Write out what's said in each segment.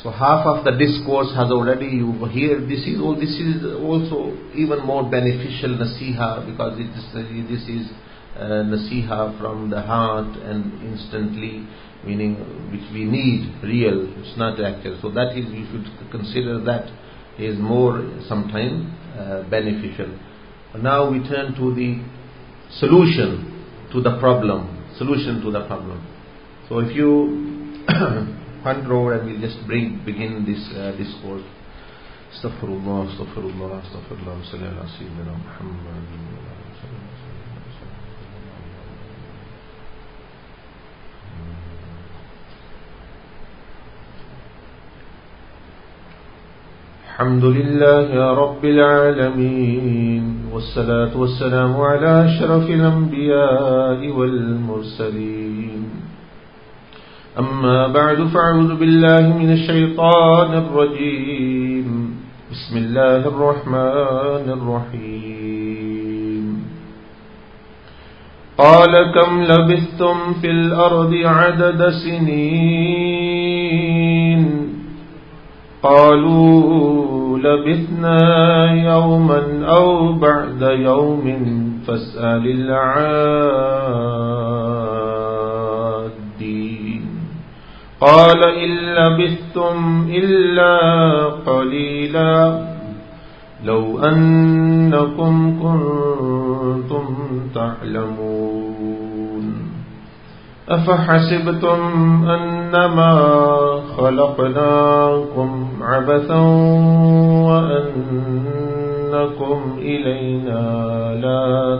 So half of the discourse has already you hear. This is also even more beneficial nasiha, because this is nasiha from the heart and instantly, meaning which we need, real. It's not actual. So that is, you should consider that is more sometimes beneficial. Now we turn to the solution to the problem. So if you control, and we'll just begin this discourse. Astaghfirullah, astaghfirullah, astaghfirullah, sallallahu alaihi wasallam, Muhammad. الحمد لله رب العالمين والصلاة والسلام على أشرف الأنبياء والمرسلين أما بعد فأعوذ بالله من الشيطان الرجيم بسم الله الرحمن الرحيم قال كم لبثتم في الأرض عدد سنين قالوا لبثنا يوما أو بعد يوم فاسأل العادين قال إن لبثتم إلا قليلا لو أنكم كنتم تعلمون أفحسبتم أنما خلقناكم عبثا وأنكم إلينا لا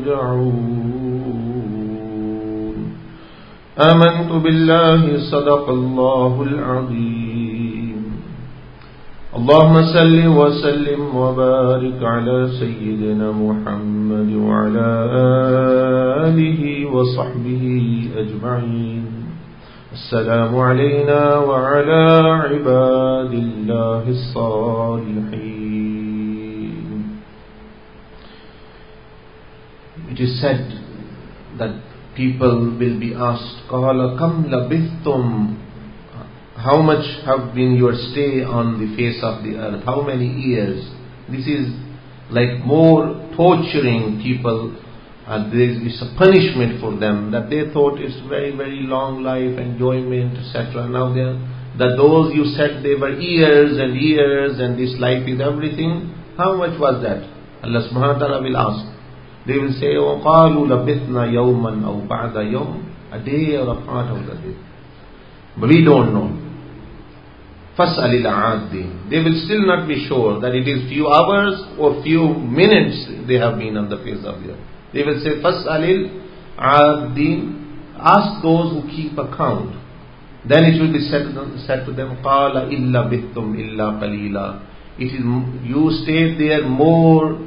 ترجعون آمنت بالله صدق الله العظيم اللهم صل وسلم وبارك على سيدنا محمد وعلى آله وصحبه أجمعين السلام علينا وعلى عباد الله الصالحين. It is said that people will be asked, قَالَ كَمْ لَبِثْتُمْ, how much have been your stay on the face of the earth? How many years? This is like more torturing people, and it's a punishment for them, that they thought it's very, very long life, enjoyment, etc. Now that those you said they were years and years and this life is everything, how much was that? Allah subhanahu wa ta'ala will ask. They will say, وَقَالُوا لَبِثْنَا يَوْمًا أَوْ بَعْدَ يَوْمٍ, a day or a part of the day. But we don't know. فَاسْأَلِ الْعَادِّينَ. They will still not be sure that it is few hours or few minutes they have been on the face of the earth. They will say, فَاسْأَلِ الْعَادِّينَ. Ask those who keep account. Then it will be said to them, قَالَ إِلَّا بِثْتُمْ إِلَّا قَلِيلًا. It is, you stayed there more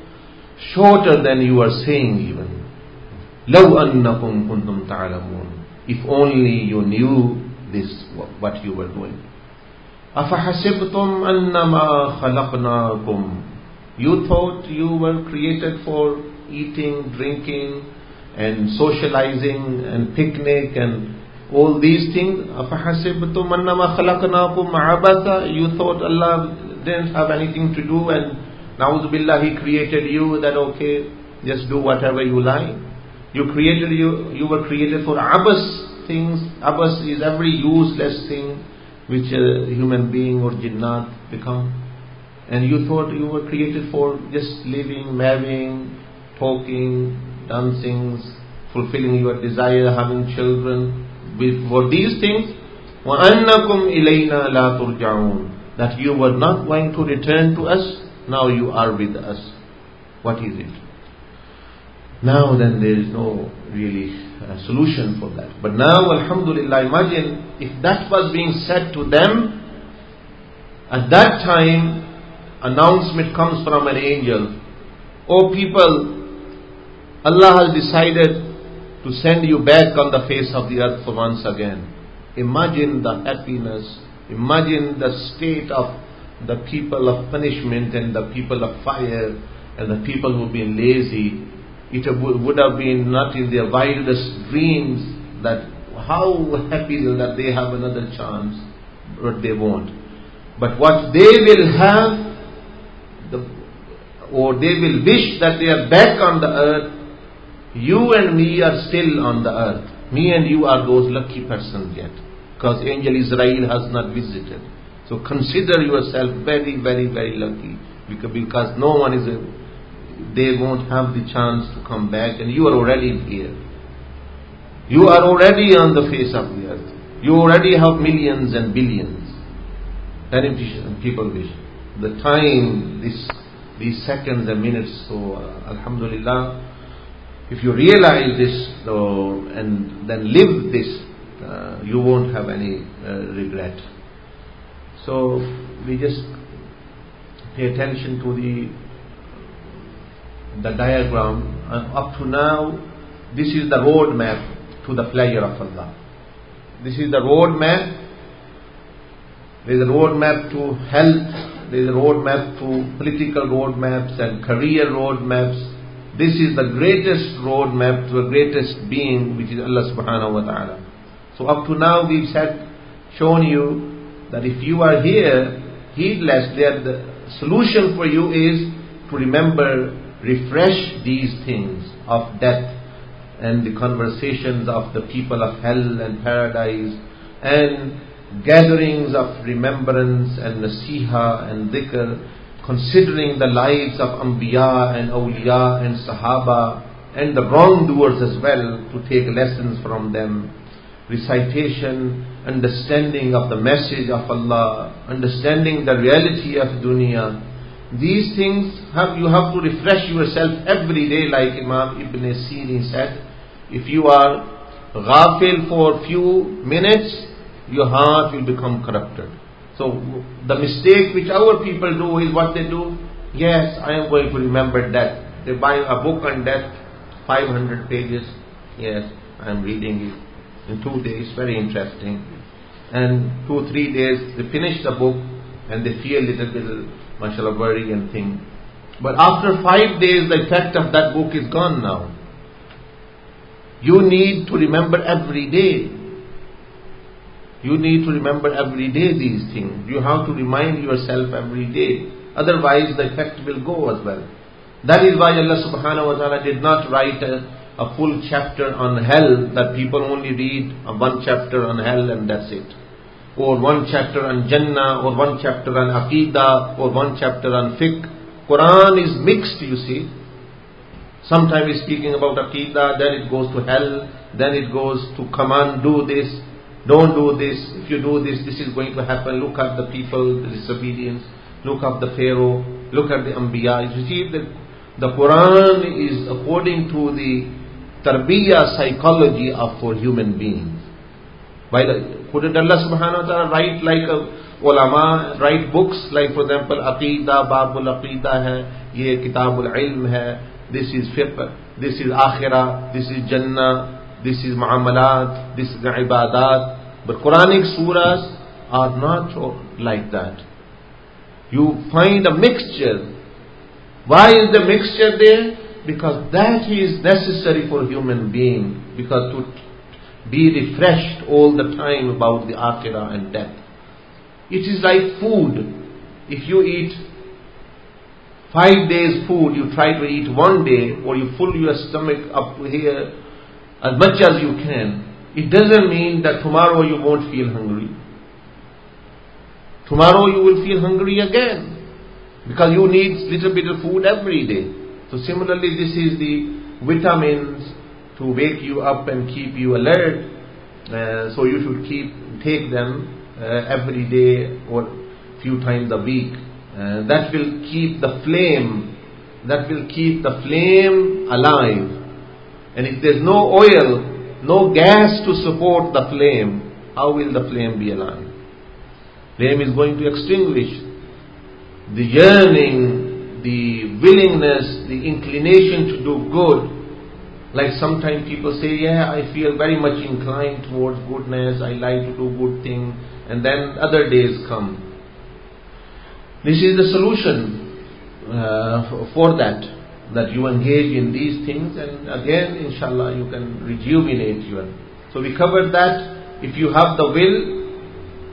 shorter than you are saying even. لَوْ أَنَّكُمْ كُنْتُمْ تَعْلَمُونَ. If only you knew this, what you were doing. أَفَحَسِبْتُمْ أَنَّمَا خَلَقْنَاكُمْ. You thought you were created for eating, drinking, and socializing, and picnic, and all these things. أَفَحَسِبْتُمْ أَنَّمَا خَلَقْنَاكُمْ عَبَثًا. You thought Allah didn't have anything to do, and Na'udhu Billah, He created you, that okay, just do whatever you like. You were created for abas things. Abas is every useless thing which a human being or jinnat become. And you thought you were created for just living, marrying, talking, dancing, fulfilling your desire, having children. For these things, وَأَنَّكُمْ إِلَيْنَا لَا تُرْجَعُونَ. That you were not going to return to us, now you are with us. What is it? Now then there is no really solution for that. But now, alhamdulillah, imagine if that was being said to them, at that time, announcement comes from an angel. O people, Allah has decided to send you back on the face of the earth for once again. Imagine the happiness, imagine the state of the people of punishment and the people of fire and the people who have been lazy. It would have been not in their wildest dreams that how happy that they have another chance. what they want. But what they will have, or they will wish that they are back on the earth, you and me are still on the earth. Me and you are those lucky persons yet, because angel Israel has not visited. So consider yourself very, very, very lucky, because no one is, they won't have the chance to come back, and you are already here. You are already on the face of the earth. You already have millions and billions. And people wish. The time, these seconds and minutes, so Alhamdulillah, if you realize this and then live this, you won't have any regret. So we just pay attention to the diagram. Up to now, this is the road map to the pleasure of Allah. This is the road map. There is a road map to health. There is a road map to political road maps and career road maps. This is the greatest road map to the greatest being, which is Allah subhanahu wa ta'ala. So up to now we've shown you that if you are here, heedless, the solution for you is to remember, refresh these things of death and the conversations of the people of hell and paradise and gatherings of remembrance and nasiha and dhikr, considering the lives of Anbiya and Awliya and Sahaba and the wrongdoers as well, to take lessons from them, recitation, understanding of the message of Allah, understanding the reality of dunya. These things you have to refresh yourself every day, like Imam Ibn Sirin said. If you are ghafil for a few minutes, your heart will become corrupted. So the mistake which our people do is what they do. Yes, I am going to remember death. They buy a book on death, 500 pages. Yes, I am reading it in 2 days, very interesting. And 2 or 3 days they finish the book and they feel a little bit, mashallah, worry and thing. But after 5 days the effect of that book is gone now. You need to remember every day. You need to remember every day these things. You have to remind yourself every day. Otherwise the effect will go as well. That is why Allah subhanahu wa ta'ala did not write a full chapter on hell, that people only read one chapter on hell and that's it. Or one chapter on Jannah, or one chapter on Aqidah, or one chapter on Fiqh. Quran is mixed, you see. Sometimes it's speaking about Aqidah, then it goes to hell, then it goes to command, do this, don't do this, if you do this, this is going to happen. Look at the people, the disobedience, look at the Pharaoh, look at the Anbiya. You see, the Quran is according to the tarbiyah psychology for human beings. Couldn't Allah subhanahu wa ta'ala write like ulama, write books like, for example, Aqidah, Babul Aqidah hai, ye Kitabul Ilm hai, this is fiqh, this is akhirah, this is Jannah, this is muamalat, this is ibadat. But Quranic surahs are not like that. You find a mixture. Why is the mixture there? Because that is necessary for a human being, because to be refreshed all the time about the akhirah and death. It is like food. If you eat 5 days food, you try to eat 1 day, or you fill your stomach up to here as much as you can, it doesn't mean that tomorrow you won't feel hungry. Tomorrow you will feel hungry again, because you need little bit of food every day. So similarly, this is the vitamins to wake you up and keep you alert. So you should take them every day or few times a week. That will keep the flame. That will keep the flame alive. And if there's no oil, no gas to support the flame, how will the flame be alive? Flame is going to extinguish. The yearning, the willingness, the inclination to do good. Like sometimes people say, yeah, I feel very much inclined towards goodness, I like to do good things, and then other days come. This is the solution for that you engage in these things, and again, inshallah, you can rejuvenate your. So we covered that. If you have the will,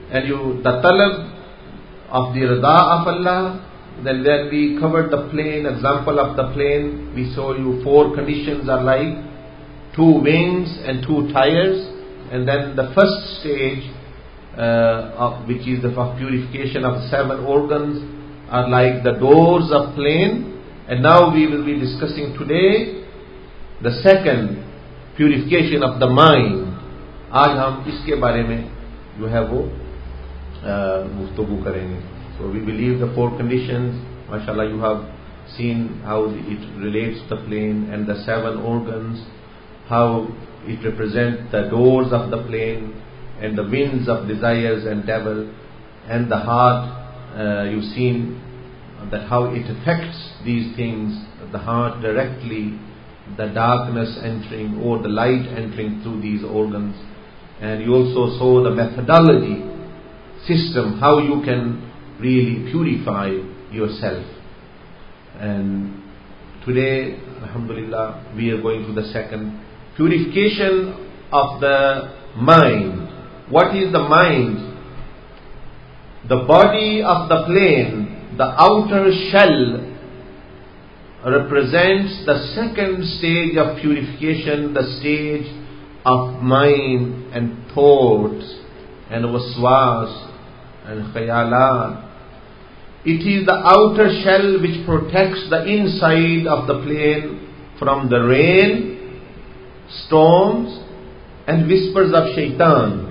and the talab of the rida of Allah. Then we covered the plane, example of the plane. We saw you 4 conditions are like 2 wings and 2 tires. And then the first stage, which is the purification of 7 organs, are like the doors of plane. And now we will be discussing today the second, purification of the mind. आज हम इसके बारे में जो है वो गुफ्तगू करेंगे. So we believe the 4 conditions. MashaAllah, you have seen how it relates to the plane and the 7 organs, how it represents the doors of the plane and the winds of desires and devil, and the heart. You've seen that how it affects these things, the heart directly, the darkness entering or the light entering through these organs. And you also saw the methodology, system, how you can really purify yourself. And today, alhamdulillah, we are going to the second, purification of the mind. What is the mind? The body of the plane, the outer shell, represents the second stage of purification, the stage of mind and thoughts and waswas and khayalat. It is the outer shell which protects the inside of the plane from the rain, storms and whispers of shaitan.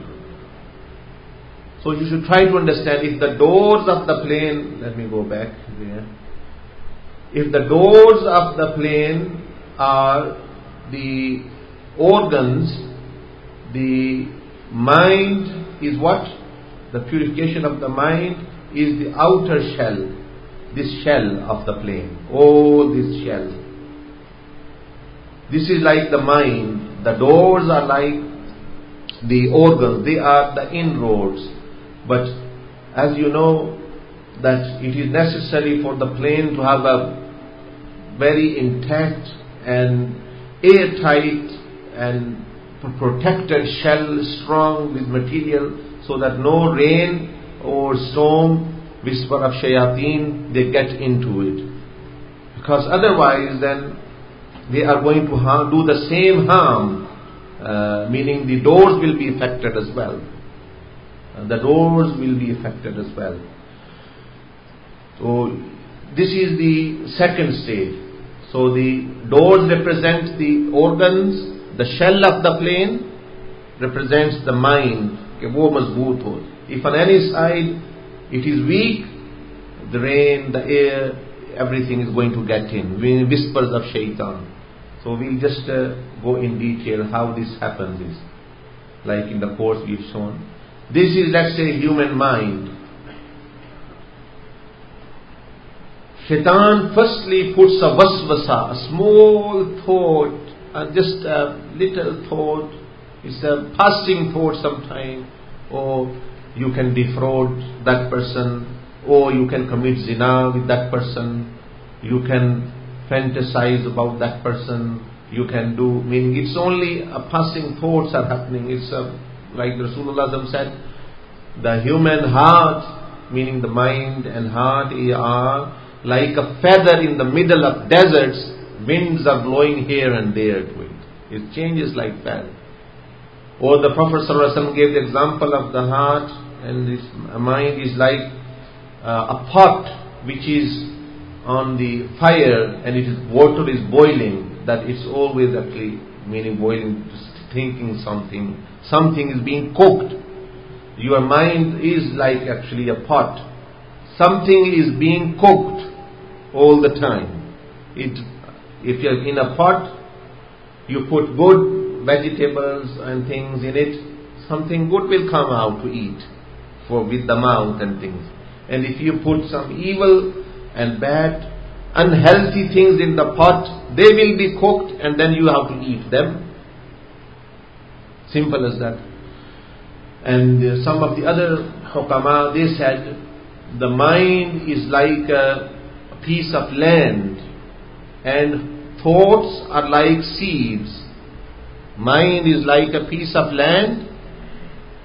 So you should try to understand, if the doors of the plane, let me go back there. If the doors of the plane are the organs, the mind is what? The purification of the mind is the outer shell, this shell of the plane, all this shell. This is like the mind. The doors are like the organs, they are the inroads. But as you know, that it is necessary for the plane to have a very intact and airtight and protected shell, strong with material, so that no rain or storm, whisper of shayateen, they get into it. Because otherwise then they are going to do the same harm, meaning the doors will be affected as well. The doors will be affected as well. So this is the second stage. So the doors represent the organs, the shell of the plane represents the mind. If on any side it is weak, the rain, the air, everything is going to get in. Whispers of shaitan. So we'll just go in detail how this happens is. Like in the course we've shown. This is, let's say, human mind. Shaitan firstly puts a waswasa, a small thought, just a little thought. It's a passing thought sometime. Or you can defraud that person, or you can commit zina with that person, you can fantasize about that person, you can do, meaning it's only a passing thoughts are happening. It's like Rasulullah said, the human heart, meaning the mind and heart, are like a feather in the middle of deserts. Winds are blowing here and there to it. It changes like that. Or the Prophet ﷺ gave the example of the heart, and this mind is like a pot which is on the fire and water is boiling. That it's always actually, meaning boiling, just thinking something is being cooked. Your mind is like actually a pot. Something is being cooked all the time. If you're in a pot, you put good vegetables and things in it, something good will come out to eat with the mouth and things. And if you put some evil and bad, unhealthy things in the pot, they will be cooked and then you have to eat them. Simple as that. And some of the other hukama, they said, the mind is like a piece of land and thoughts are like seeds. Mind is like a piece of land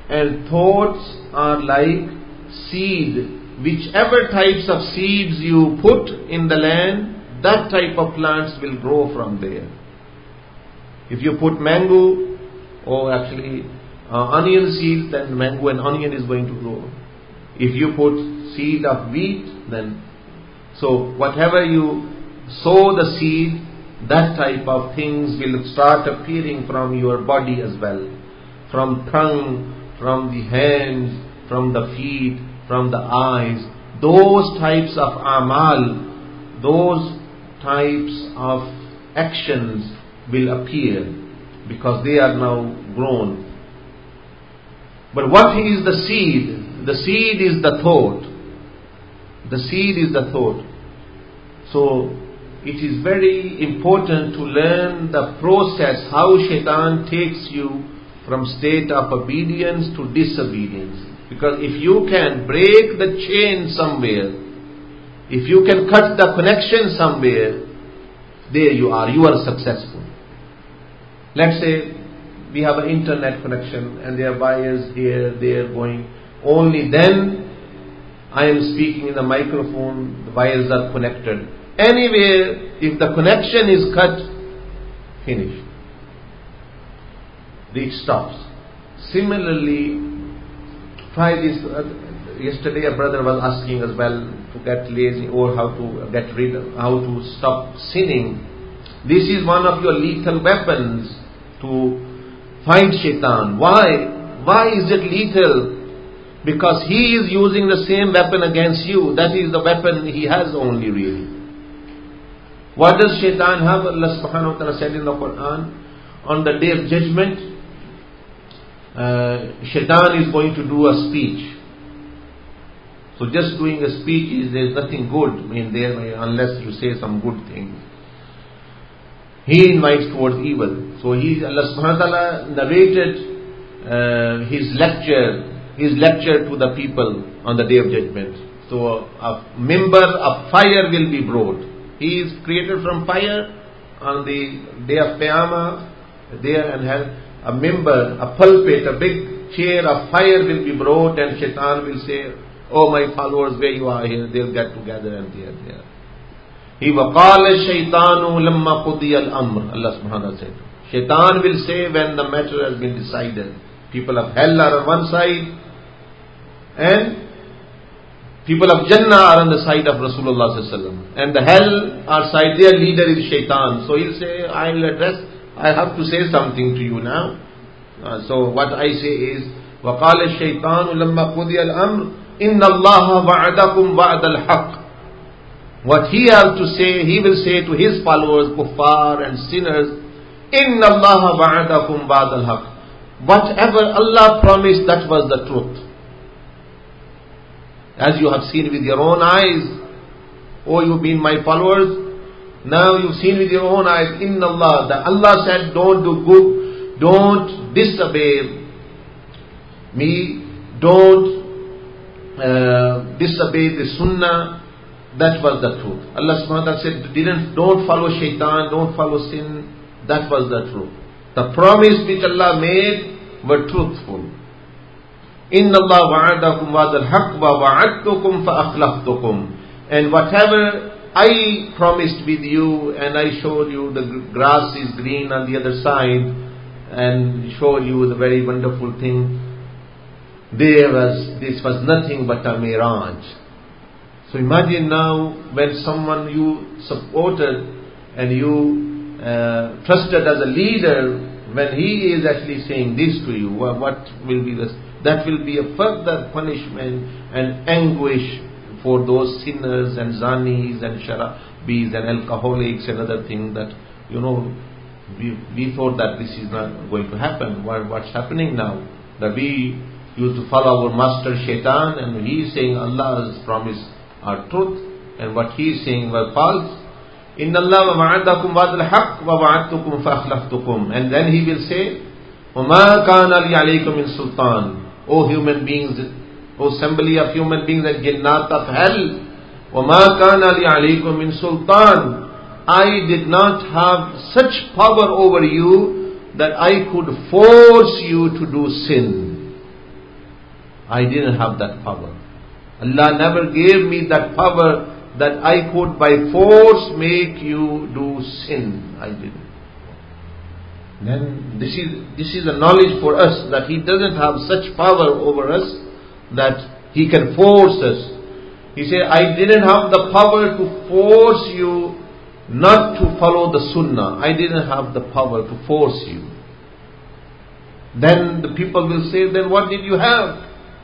and thoughts are like seed. Whichever types of seeds you put in the land, that type of plants will grow from there. If you put mango, or actually onion seed, then mango and onion is going to grow. If you put seed of wheat, then so whatever you sow the seed, that type of things will start appearing from your body as well. From tongue, from the hands, from the feet, from the eyes. Those types of amal, those types of actions will appear because they are now grown. But what is the seed? The seed is the thought. The seed is the thought. So it is very important to learn the process, how shaitan takes you from state of obedience to disobedience. Because if you can break the chain somewhere, if you can cut the connection somewhere, there you are successful. Let's say we have an internet connection and there are wires here, there going. Only then I am speaking in the microphone, the wires are connected. Anywhere, if the connection is cut, finish. It stops. Similarly, try this. Yesterday a brother was asking as well to get lazy or how to stop sinning. This is one of your lethal weapons to fight shaitan. Why? Why is it lethal? Because he is using the same weapon against you. That is the weapon he has only really. What does shaitan have? Allah subhanahu wa ta'ala said in the Quran, on the day of judgment, shaitan is going to do a speech. So just doing a speech there's nothing good there unless you say some good things. He invites towards evil. So Allah subhanahu wa ta'ala narrated his lecture to the people on the day of judgment. So a member of fire will be brought. He is created from fire. On the day of Qiyamah, there and hell, a member, a pulpit, a big chair of fire will be brought, and shaitan will say, "Oh my followers, where you are here?" They'll get together and they are there. He وَقَالَ الشَّيْطَانُ لَمَّا قُضِيَ الْأَمْرِ. Allah subhanahu wa ta'ala said, shaitan will say when the matter has been decided. People of hell are on one side, and people of Jannah are on the side of Rasulullah sallallahu alaihi wasallam. And the hell are side, their leader is shaitan. So he'll say, I have to say something to you now. So what I say is, وَقَالَ الشَّيْطَانُ لَمَّا قُضِيَ الْأَمْرِ إِنَّ اللَّهَ وَعَدَكُمْ وَعْدَ الْحَقِّ. What he has to say, he will say to his followers, kuffar and sinners, إِنَّ اللَّهَ وَعَدَكُمْ وَعْدَ الْحَقِّ. Whatever Allah promised, that was the truth. As you have seen with your own eyes, oh, you've been my followers, now you've seen with your own eyes, Inna Allah, that Allah said, don't do good, don't disobey me, don't disobey the sunnah. That was the truth. Allah subhanahu wa ta'ala said, don't follow shaitan, don't follow sin. That was the truth. The promise which Allah made were truthful. Inna Allah wa'adakum wa'adal haqq wa wa'adtukum fa'akhlaftukum. And whatever I promised with you, and I showed you the grass is green on the other side, and showed you the very wonderful thing, this was nothing but a mirage. So imagine now when someone you supported and you trusted as a leader, when he is actually saying this to you, what will be this? That will be a further punishment and anguish for those sinners and zanis and sharabis and alcoholics and other things that, we thought that this is not going to happen. What's happening now? That we used to follow our master shaitan, and he is saying Allah's promise are truth, and what he is saying was false. Inna Allah wa'adakum wa'adal haqq wa wa'adtukum fa'akhlaftukum. And then he will say, وَمَا كَانَ لِي عَلَيْكُمْ مِنْ سُلْطَانٍ. O human beings, O assembly of human beings and jinnat of hell, وَمَا كَانَ لِي عَلَيْكُمْ مِنْ سُلْطَانٍ. I did not have such power over you that I could force you to do sin. I didn't have that power. Allah never gave me that power that I could by force make you do sin. I didn't. Then this is a knowledge for us that He doesn't have such power over us that He can force us. He said, I didn't have the power to force you not to follow the sunnah. I didn't have the power to force you. Then the people will say, then what did you have?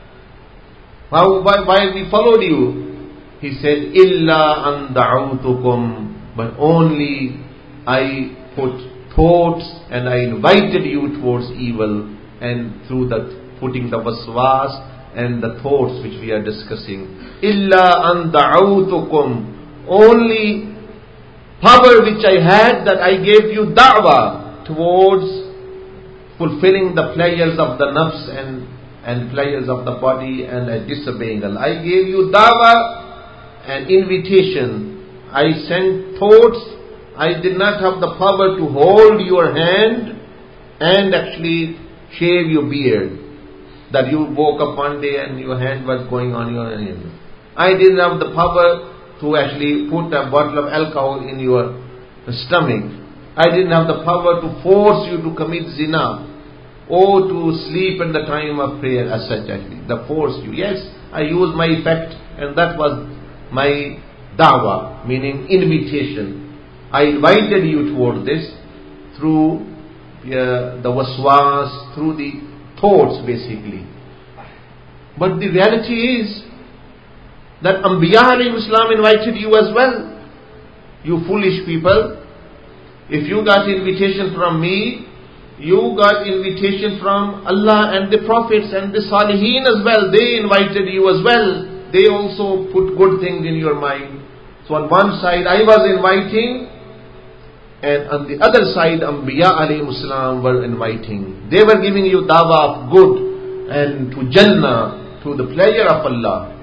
Why we followed you? He said, Illa an da'utukum, but only I put thoughts and I invited you towards evil, and through that putting the waswas and the thoughts which we are discussing. Illa an da'utukum, only power which I had that I gave you da'wah towards fulfilling the pleasures of the nafs and pleasures of the body and disobeying Allah. I gave you da'wah and invitation. I sent thoughts. I did not have the power to hold your hand and actually shave your beard. That you woke up one day and your hand was going on your hand. I didn't have the power to actually put a bottle of alcohol in your stomach. I didn't have the power to force you to commit zina or to sleep in the time of prayer as such actually. The force you. Yes, I used my effect, and that was my da'wah, meaning invitation. I invited you toward this through the waswas, through the thoughts basically. But the reality is that Anbiya alayhi salam invited you as well. You foolish people. If you got invitation from me, you got invitation from Allah and the prophets and the Salihin as well. They invited you as well. They also put good things in your mind. So on one side I was inviting, and on the other side Anbiya alayhi salam were inviting. They were giving you da'wah of good and to Jannah, to the pleasure of Allah.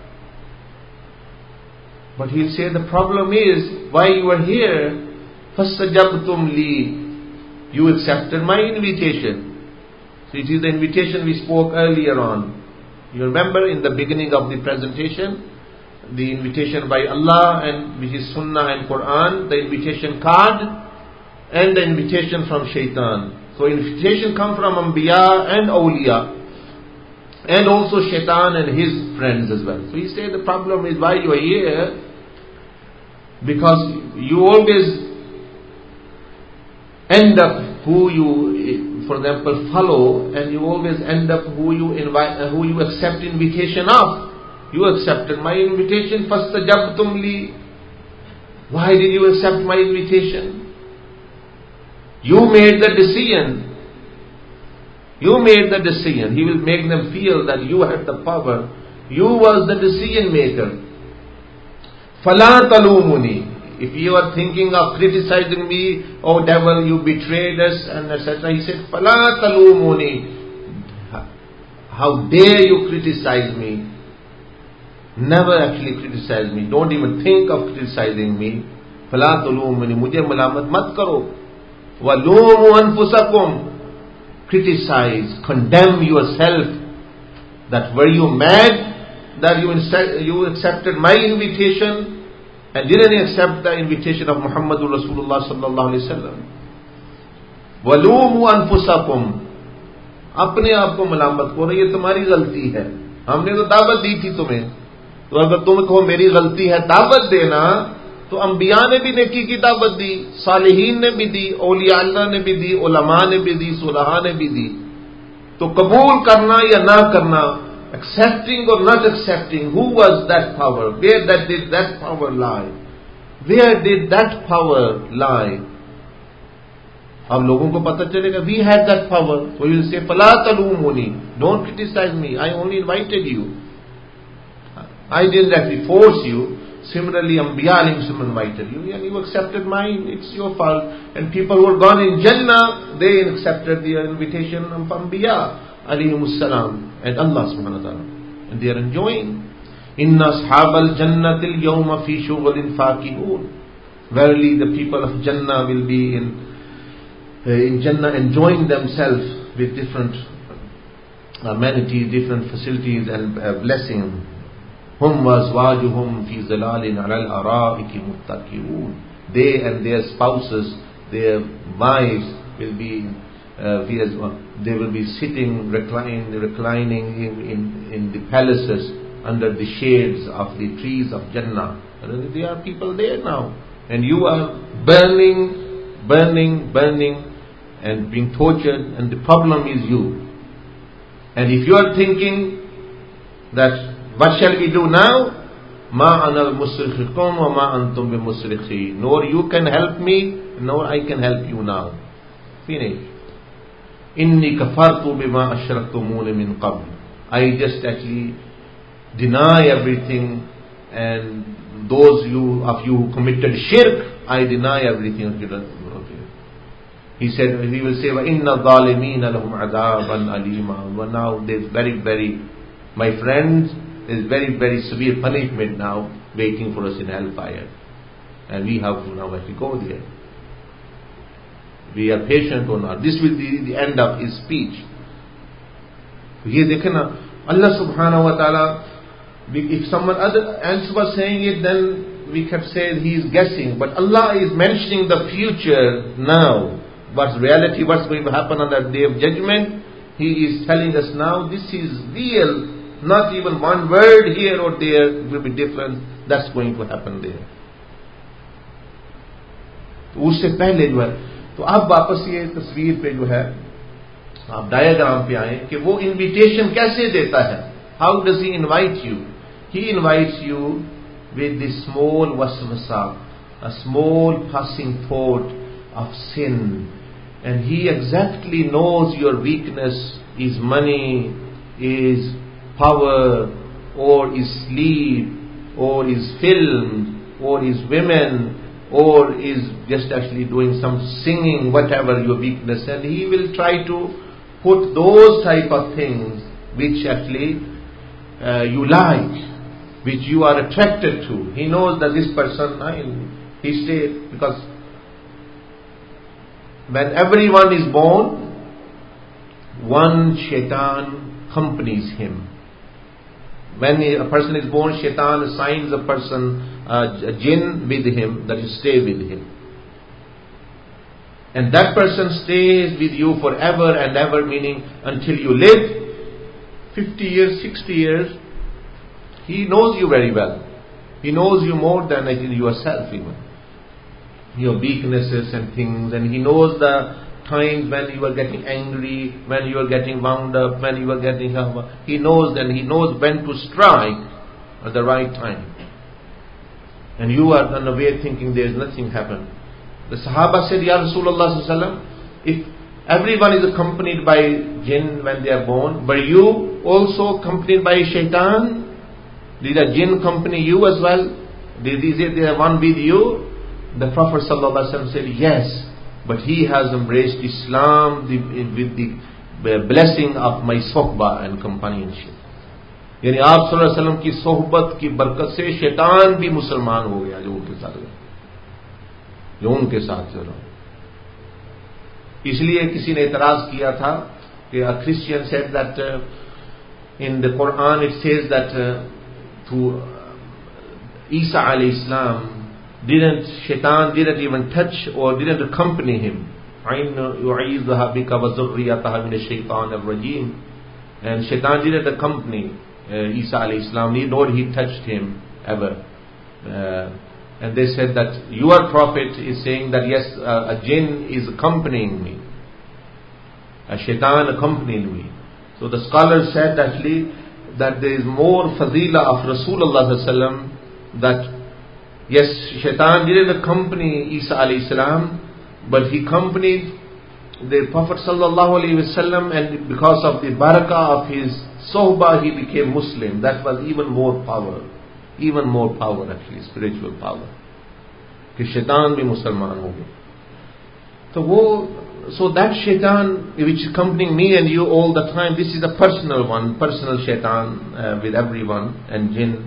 But he'll say the problem is, why you are here? فَاسْتَجَبْتُمْ لِي, you accepted my invitation. So it is the invitation we spoke earlier on. You remember in the beginning of the presentation, the invitation by Allah, and which is Sunnah and Quran, the invitation card, and the invitation from Shaitan. So invitation come from Anbiya and Awliya, and also Shaitan and his friends as well. So he said the problem is why you are here, because you always end up who you, for example, follow, and you always end up who you invite, who you accept invitation of. You accepted my invitation. فَاسْتَجَبْتُمْ لِي. Why did you accept my invitation? You made the decision. You made the decision. He will make them feel that you had the power. You was the decision maker. فَلَا تَلُومُنِي. If you are thinking of criticizing me, oh devil, you betrayed us, and etc. He said, فَلَا تَلُومُنِي. How dare you criticize me? Never actually criticize me. Don't even think of criticizing me. فَلَا تَلُومُنِي. मुझे मलामत मत करो. وَلُومُوا أَنفُسَكُمْ. Criticize, condemn yourself. That were you mad that you accepted my invitation and didn't accept the invitation of Muhammadur Rasulullah sallallahu alaihi wasallam. वَلُومُوا أَنفُسَكُمْ. अपने आप को मलामत करो, ये तुम्हारी गलती है, हमने तो दावत दी थी तुम्हें. तो अगर तुम कहो मेरी गलती है दावत देना, तो अंबिया ने भी नेकी की दावत दी, सालिहीन ने भी दी, औलिया अल्लाह ने भी दी, उलमा ने भी दी, सुलहा ने भी दी. तो कबूल करना या ना करना, accepting or not accepting, who was that power? Where did that power lie? Where did that power lie? अब लोगों को पता चलेगा, we had that power. So you will say, فَلَا تَلُومُنِي. Don't criticize me. I only invited you. I didn't actually force you. Similarly, Anbiya alayhi salam invited you, and you accepted mine. It's your fault. And people who are gone in Jannah, they accepted the invitation of Anbiya alayhi salam and Allah subhanahu wa ta'ala, and they are enjoying. Inna ashabal jannatil yawma fi shughulin faqihun. Verily, the people of Jannah will be in Jannah enjoying themselves with different amenities, different facilities and blessing. Hum wazwajuhum fi zilalin alal ara'iki muttaqiun. They and their spouses, their wives will be they will be sitting, reclining in the palaces under the shades of the trees of Jannah. There are people there now, and you are burning, and being tortured, and the problem is you. And if you are thinking that what shall we do now? Ma anal musrikhikum wa ma antum bimusrikhi. Nor you can help me, nor I can help you now. Finish. Inni kafartu bima ashraktumuni min qabl. I just actually deny everything, and those of you who committed shirk, I deny everything. He said, he will say, وَإِنَّ الظَّالِمِينَ لَهُمْ عَذَابًا أَلِيمًا. Well, now there's my friends, there's very severe punishment now waiting for us in hellfire. And we have to now actually go there. We are patient or not. This will be the end of his speech. Here they can, Allah subhanahu wa ta'ala, if someone else was saying it, then we have said he is guessing. But Allah is mentioning the future now. What's reality, what's going to happen on that day of judgment. He is telling us now, this is real. Not even one word here or there will be different. That's going to happen there. तो उससे पहले जो है, तो आप वापस ये तस्वीर पे जो है, आप डायग्राम पे आए कि वो इनविटेशन कैसे देता है. How does he invite you? He invites you with this small waswasa, a small passing thought of sin. And he exactly knows your weakness is money, is power, or is sleep, or is film, or is women, or is just actually doing some singing, whatever your weakness. And he will try to put those type of things which actually you like, which you are attracted to. He knows that this person, he stayed, because when everyone is born, one shaitan accompanies him. When a person is born, shaitan assigns a person, a jinn with him, that you stay with him. And that person stays with you forever and ever, meaning until you live 50 years, 60 years. He knows you very well. He knows you more than yourself even. Your weaknesses and things, and he knows the times when you are getting angry, when you are getting wound up, when you are getting he knows when to strike at the right time. And you are unaware, thinking there is nothing happened. The Sahaba said, Ya Rasulullah sallallahu alaihi wasallam, if everyone is accompanied by jinn when they are born, but you also accompanied by shaitan, did the jinn accompany you as well? Did they are one with you? The Prophet ﷺ said, yes, but he has embraced Islam with the blessing of my sohbah and companionship. यानी आप सल्लल्लाहु अलैहि वसल्लम की सोहबत की बरकत से शैतान भी मुसलमान हो गया जो उनके साथ चला. इसलिए किसी ने इतराज किया था कि a Christian said that in the Quran it says that to Isa alayhi salam, Shaitan didn't even touch or didn't accompany him. And Shaitan didn't accompany Isa alayhi salam, nor he touched him ever. And they said that your prophet is saying that yes, a jinn is accompanying me, a shaitan accompanying me. So the scholars said actually that there is more fadila of Rasulullah sallallahu alaihi wasallam, that yes, shaitan didn't accompany Isa alayhi salam, but he accompanied the Prophet sallallahu alaihi wasallam, and because of the barakah of his sohbah he became Muslim. That was even more power actually, spiritual power. कि shaitan भी मुसलमान हो गए. So that shaitan which is accompanying me and you all the time, this is a personal shaitan with everyone and jinn.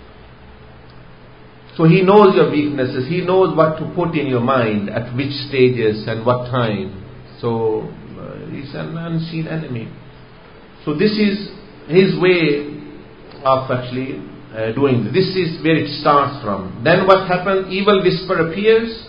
So he knows your weaknesses, he knows what to put in your mind at which stages and what time. So he's an unseen enemy. So this is his way of actually doing this. This is where it starts from. Then what happens? Evil whisper appears,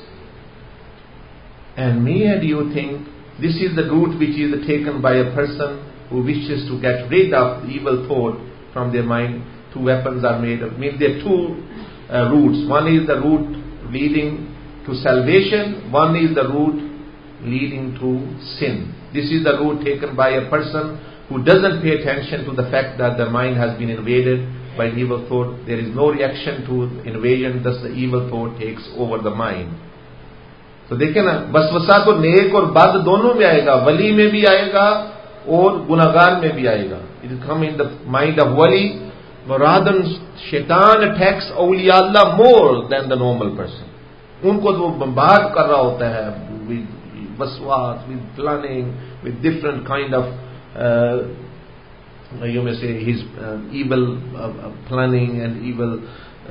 and me and you think this is the route which is taken by a person who wishes to get rid of the evil thought from their mind. Two weapons are made of. Means there are two routes. One is the route leading to salvation. One is the route leading to sin. This is the route taken by a person who doesn't pay attention to the fact that the mind has been invaded by an evil thought. There is no reaction to invasion, thus the evil thought takes over the mind. तो देखें ना, वसवसा तो नेक और बद दोनों में आएगा, वली में भी आएगा और गुनाहगार में भी आएगा. It will come in the mind of wali. Rather, शैतान attacks Auliya Allah more than the normal person. उनको तो बम्बार्ड कर रहा होता है with waswas, with planning, with different kind of you may say his evil planning and evil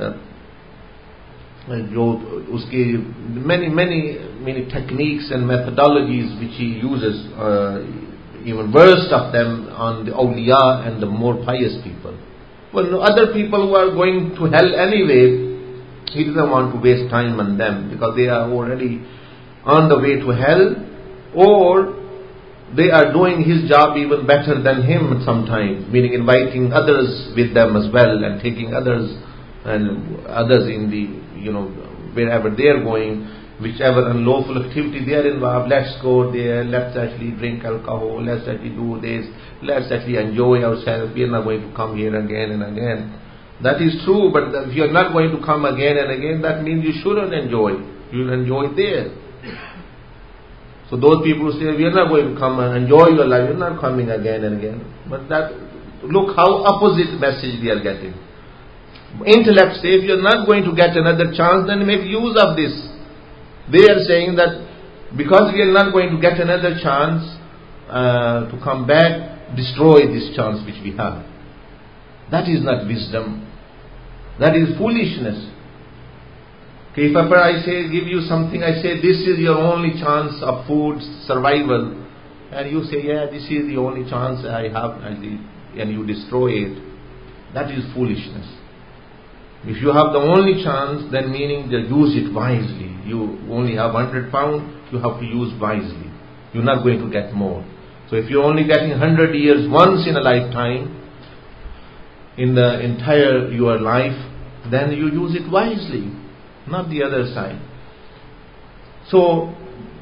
जो उसके many techniques and methodologies which he uses, even worst of them on the awliya and the more pious people. Well, other people who are going to hell anyway, he doesn't want to waste time on them because they are already on the way to hell, or they are doing his job even better than him sometimes, meaning inviting others with them as well and taking others in the, wherever they are going, whichever unlawful activity they are involved, let's go there, let's actually drink alcohol, let's actually do this, let's actually enjoy ourselves, we are not going to come here again and again. That is true, but if you are not going to come again and again, that means you shouldn't enjoy. You will enjoy there. So those people who say, we are not going to come and enjoy your life, you are not coming again and again. But look how opposite message they are getting. Intellect says, if you are not going to get another chance, then make use of this. They are saying that because we are not going to get another chance to come back, destroy this chance which we have. That is not wisdom. That is foolishness. Okay, if I say, give you something, I say, this is your only chance of food, survival, and you say, yeah, this is the only chance I have, and you destroy it, that is foolishness. If you have the only chance, then meaning that use it wisely. You only have 100 pounds, you have to use wisely. You're not going to get more. So if you're only getting 100 years once in a lifetime, in the entire your life, then you use it wisely, not the other side. So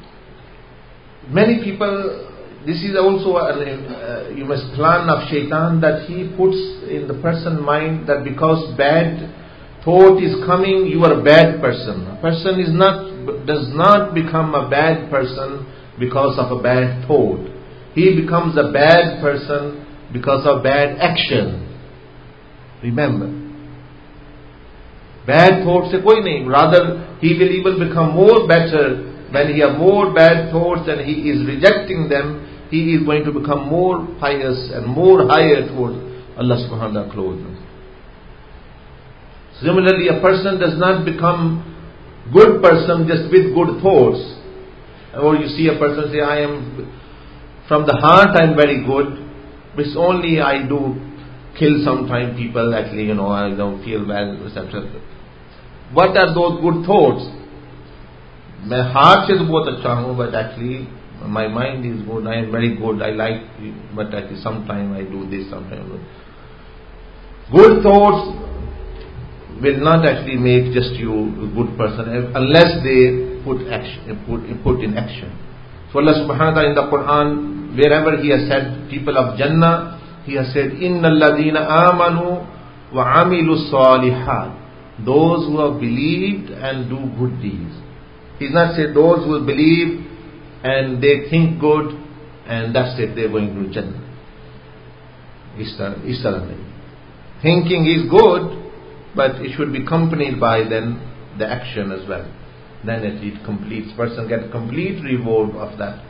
many people, this is also you must plan of shaitan, that he puts in the person's mind that because bad thought is coming, you are a bad person. A person does not become a bad person because of a bad thought. He becomes a bad person because of bad action. Remember, bad thoughts se koi nahi. Rather, he will even become more better when he has more bad thoughts and he is rejecting them. He is going to become more pious and more higher towards Allah subhanahu wa ta'ala closeness. Similarly, a person does not become good person just with good thoughts. Or you see a person say, I am, from the heart I am very good, but it's only I do kill sometimes people, actually, I don't feel well, etc. What are those good thoughts? My heart is बहुत अच्छा हूँ, but actually my mind is good, I am very good, I like, but actually sometimes I do this, sometimes. Good thoughts will not actually make just you a good person unless they put in action. So Allah subhanahu wa ta'ala in the Quran, wherever He has said people of Jannah, He has said, Innal ladhina amanu wa amilu salihat, those who have believed and do good deeds. He's not said those who believe and they think good and that's it, they're going to Jannah. Thinking is good, but it should be accompanied by then the action as well. Then it completes. Person gets complete reward of that.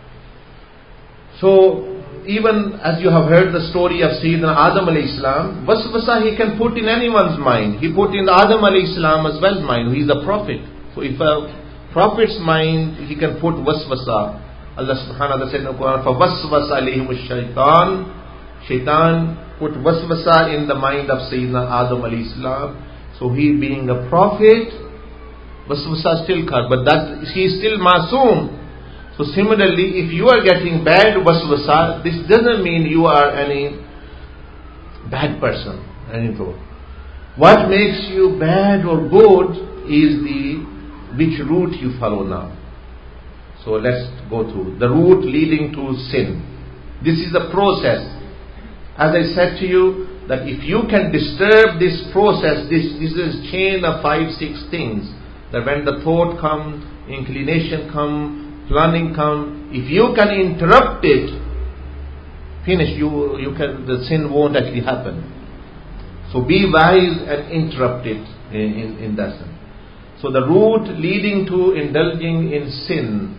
So even as you have heard the story of Sayyidina Adam alayhi salam, waswasa he can put in anyone's mind. He put in the Adam alayhi salam as well mind. He is a prophet. So if a prophet's mind, he can put waswasa. Allah subhanahu wa ta'ala said in the Quran, فَوَسْوَسَ عَلَيْهِمُ الشَّيْطَانِ Shaitan put waswasa in the mind of Sayyidina Adam alayhi salam. So he being a prophet, waswasa still comes, but that he is still masoom. So similarly, if you are getting bad waswasa, this doesn't mean you are any bad person. What makes you bad or good is which route you follow now. So let's go through the route leading to sin. This is the process. As I said to you, that if you can disturb this process, this is chain of 5-6 things. That when the thought comes, inclination comes, planning comes, if you can interrupt it, finish. The sin won't actually happen. So be wise and interrupt it in that sense. So the route leading to indulging in sin.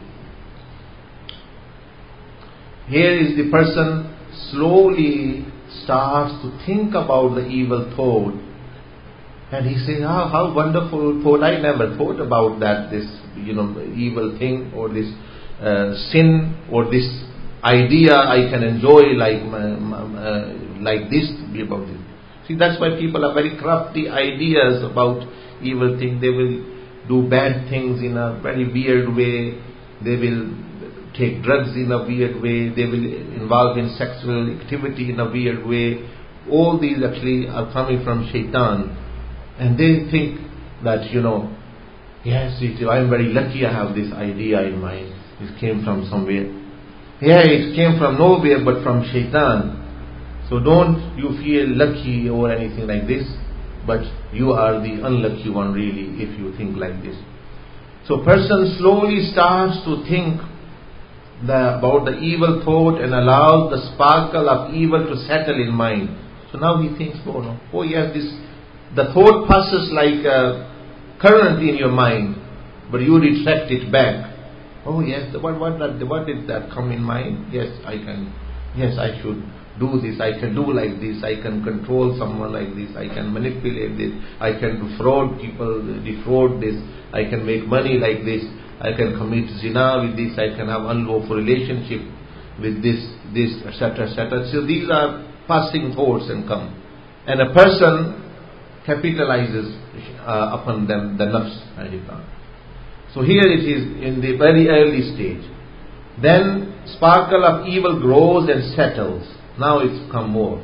Here is the person slowly starts to think about the evil thought, and he says, how wonderful thought, I never thought about that, this evil thing or this sin or this idea I can enjoy like this to be about this. See, that's why people are very crafty ideas about evil things. They will do bad things in a very weird way. They will take drugs in a weird way. They will involve in sexual activity in a weird way. All these actually are coming from Shaitan. And they think that, yes, I'm very lucky I have this idea in mind. It came from somewhere. Yeah, it came from nowhere but from Shaitan. So don't you feel lucky or anything like this, but you are the unlucky one really if you think like this. So person slowly starts to think about the evil thought and allows the sparkle of evil to settle in mind. So now he thinks, oh yes, the thought passes like a current in your mind, but you retract it back. Oh yes, what did that come in mind? Yes, I should do this, I can do like this, I can control someone like this, I can manipulate this, I can defraud people, defraud this, I can make money like this, I can commit zina with this, I can have unlawful relationship with this, etc., etc. So these are passing thoughts and come. And a person capitalizes upon them, the nafs. So here it is in the very early stage. Then sparkle of evil grows and settles. Now it's come more.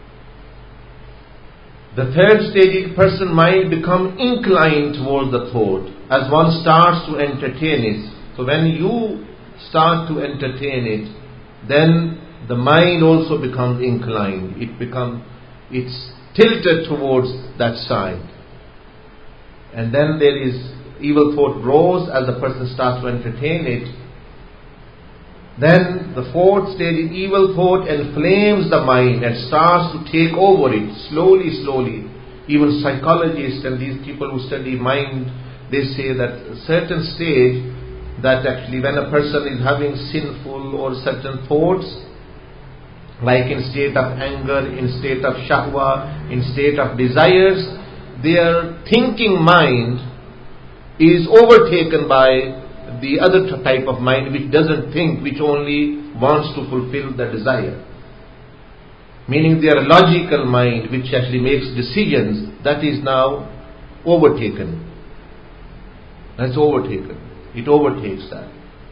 The third stage, person might become inclined towards the thought as one starts to entertain it. So when you start to entertain it, then the mind also becomes inclined. It's tilted towards that side. And then there is evil thought grows as the person starts to entertain it. Then the fourth stage, evil thought enflames the mind and starts to take over it slowly. Even psychologists and these people who study mind, they say that a certain stage, that actually when a person is having sinful or certain thoughts, like in state of anger, in state of shahwa, in state of desires, their thinking mind is overtaken by the other type of mind which doesn't think, which only wants to fulfill the desire. Meaning their logical mind, which actually makes decisions, that is now overtaken. That's overtaken. It overtakes that.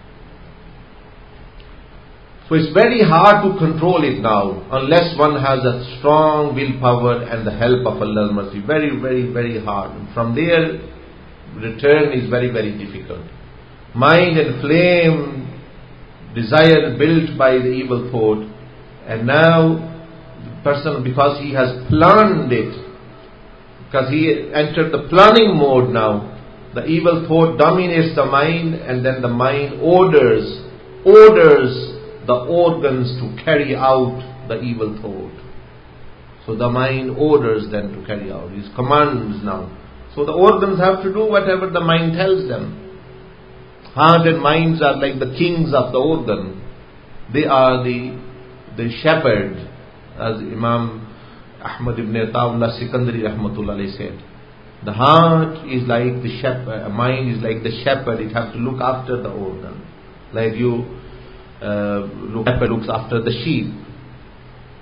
So it's very hard to control it now, unless one has a strong willpower and the help of Allah's mercy. Very, very, very hard. And from there, return is very, very difficult. Mind and flame, desire built by the evil thought, and now the person, because he has planned it, because he entered the planning mode now, the evil thought dominates the mind, and then the mind orders the organs to carry out the evil thought. So the mind orders them to carry out his commands now. So the organs have to do whatever the mind tells them. Heart and minds are like the kings of the organ. They are the shepherd, as Imam Ahmad ibn Atawullah Sikandari rahmatullah said. The heart is like the shepherd, mind is like the shepherd. It has to look after the organ, like shepherd looks after the sheep.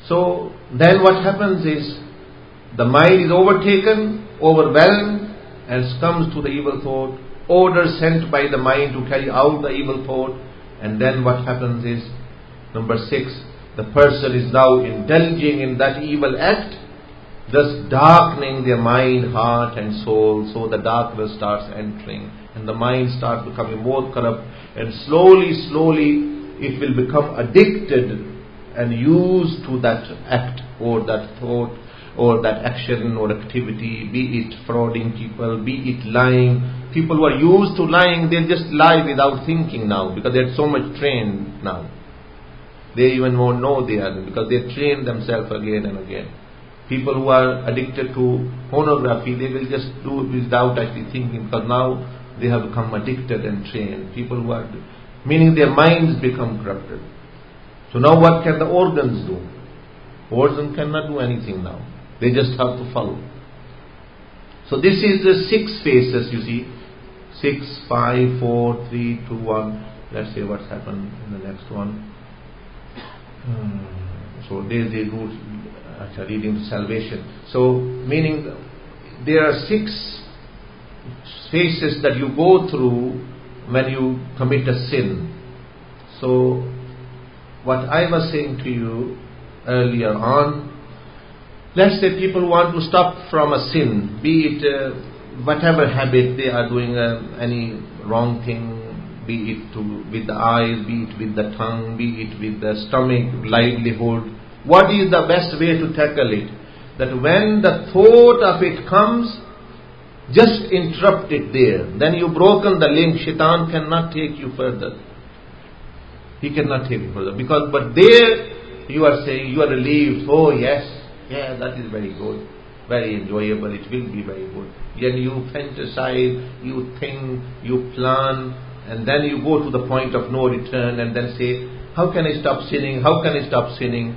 So then what happens is the mind is overtaken, overwhelmed, and succumbs to the evil thought, orders sent by the mind to carry out the evil thought, and then what happens is, number 6, the person is now indulging in that evil act, thus darkening their mind, heart and soul, so the darkness starts entering, and the mind starts becoming more corrupt, and slowly it will become addicted and used to that act or that thought or that action or activity, be it frauding people, be it lying. People who are used to lying, they just lie without thinking now, because they're so much trained now. They even won't know they are, because they train themselves again and again. People who are addicted to pornography, they will just do it without actually thinking, because now they have become addicted and trained. People who are, meaning their minds become corrupted. So now what can the organs do? Organs cannot do anything now. They just have to follow. So this is the 6 phases, you see. 6, 5, 4, 3, 2, 1. Let's see what's happened in the next one. So there's the root actually leading to salvation. So meaning there are 6 phases that you go through when you commit a sin. So what I was saying to you earlier on, let's say people want to stop from a sin, be it whatever habit they are doing, any wrong thing, be it with the eyes, be it with the tongue, be it with the stomach, livelihood. What is the best way to tackle it? That when the thought of it comes, just interrupt it there. Then you've broken the link. Shaitan cannot take you further. He cannot take you further. But there you are saying, you are relieved. Oh yes, yeah, that is very good. Very enjoyable. It will be very good. Then you fantasize, you think, you plan, and then you go to the point of no return and then say, how can I stop sinning? How can I stop sinning?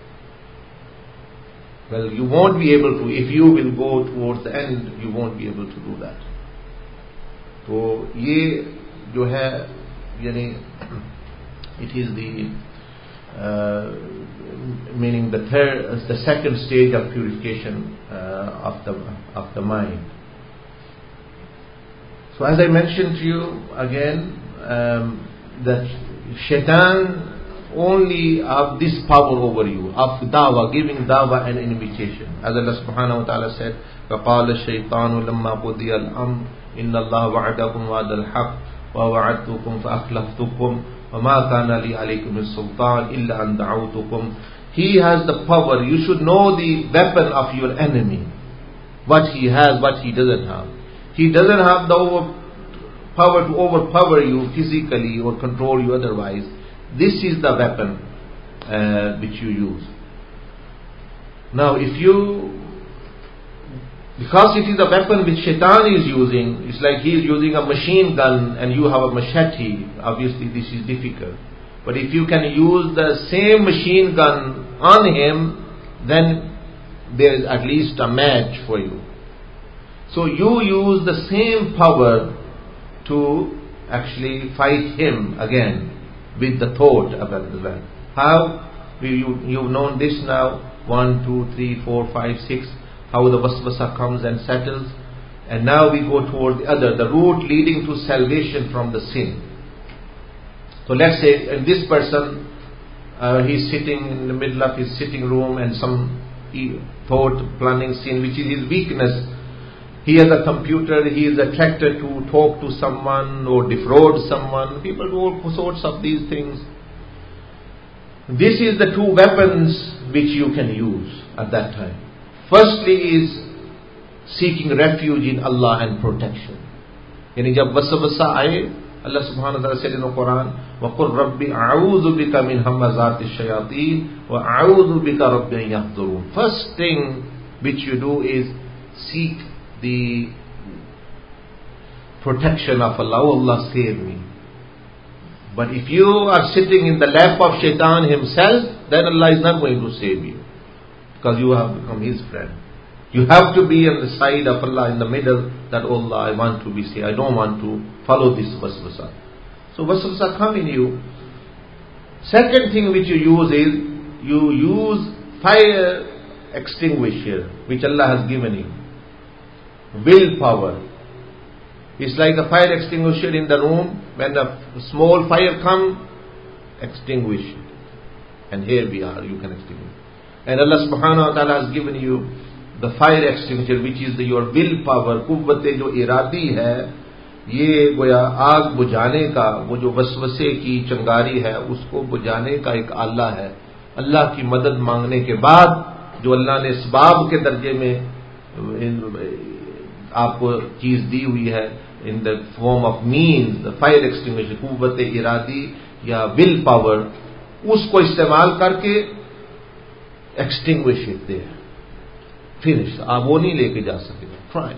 Well, you won't be able to. If you will go towards the end, you won't be able to do that. So, ये जो है, यानी, it is the meaning the second stage of purification of the mind. So, as I mentioned to you again, that Shaitan only have this power over you, of dawah, giving dawah and invitation. As Allah subhanahu wa ta'ala said, فَقَالَ الشَّيْطَانُ لَمَّا قُضِيَ الْأَمْرُ إِنَّ اللَّهَ وَعَدَكُمْ وَعْدَ الْحَقِّ وَوَعَدْتُكُمْ فَأَخْلَفْتُكُمْ وَمَا كَانَ لِي عَلَيْكُمْ مِنْ سُلْطَانٍ إِلَّا أَنْ دَعَوْتُكُمْ. He has the power. You should know the weapon of your enemy. What he has, what he doesn't have. He doesn't have the power to overpower you physically or control you otherwise. This is the weapon which you use. Now because it is a weapon which Shaitan is using, it's like he is using a machine gun and you have a machete. Obviously this is difficult. But if you can use the same machine gun on him, then there is at least a match for you. So you use the same power to actually fight him again with the thought about the well. How? You've known this now. 1, 2, 3, 4, 5, 6. How the waswasa comes and settles. And now we go toward the route leading to salvation from the sin. So let's say this person, he's sitting in the middle of his sitting room and some thought, planning sin, which is his weakness. He has a computer, he is attracted to talk to someone or defraud someone. People do all sorts of these things. This is the 2 weapons which you can use at that time. Firstly is seeking refuge in Allah and protection. Yani jab waswasa aaye, Allah subhanahu wa ta'ala said in the Quran, وَقُلْ رَبِّ أَعُوذُ بِكَ مِنْ هَمَّزَاتِ الشَّيَاطِينِ وَأَعُوذُ بِكَ رَبِّ أَنْ يَحْضُرُونَ. First thing which you do is seek the protection of Allah. Oh Allah, save me. But if you are sitting in the lap of Shaitan himself, then Allah is not going to save you, because you have become his friend. You have to be on the side of Allah, in the middle, that oh Allah, I want to be saved. I don't want to follow this waswasa. So waswasa come in you. Second thing which you use is, you use fire extinguisher which Allah has given you. Willpower. It's like a fire extinguisher in the room. When a small fire comes, extinguish it. And here we are, you can extinguish. And Allah subhanahu wa ta'ala has given you the fire extinguisher, which is your willpower. कुव्वत जो इरादी है, ये गोया आग बुझाने का, वो जो वसवसे की चिंगारी है उसको बुझाने का एक आला है. अल्लाह की मदद मांगने के बाद जो अल्लाह ने इसबाब के दर्जे में आपको चीज दी हुई है, in the form of means, the fire extinguisher, कुव्वत इरादी या विल पावर, उसको इस्तेमाल करके एक्सटिंग्विश इट देयर, फिनिश. आप वो नहीं लेके जा सकेंगे. Try.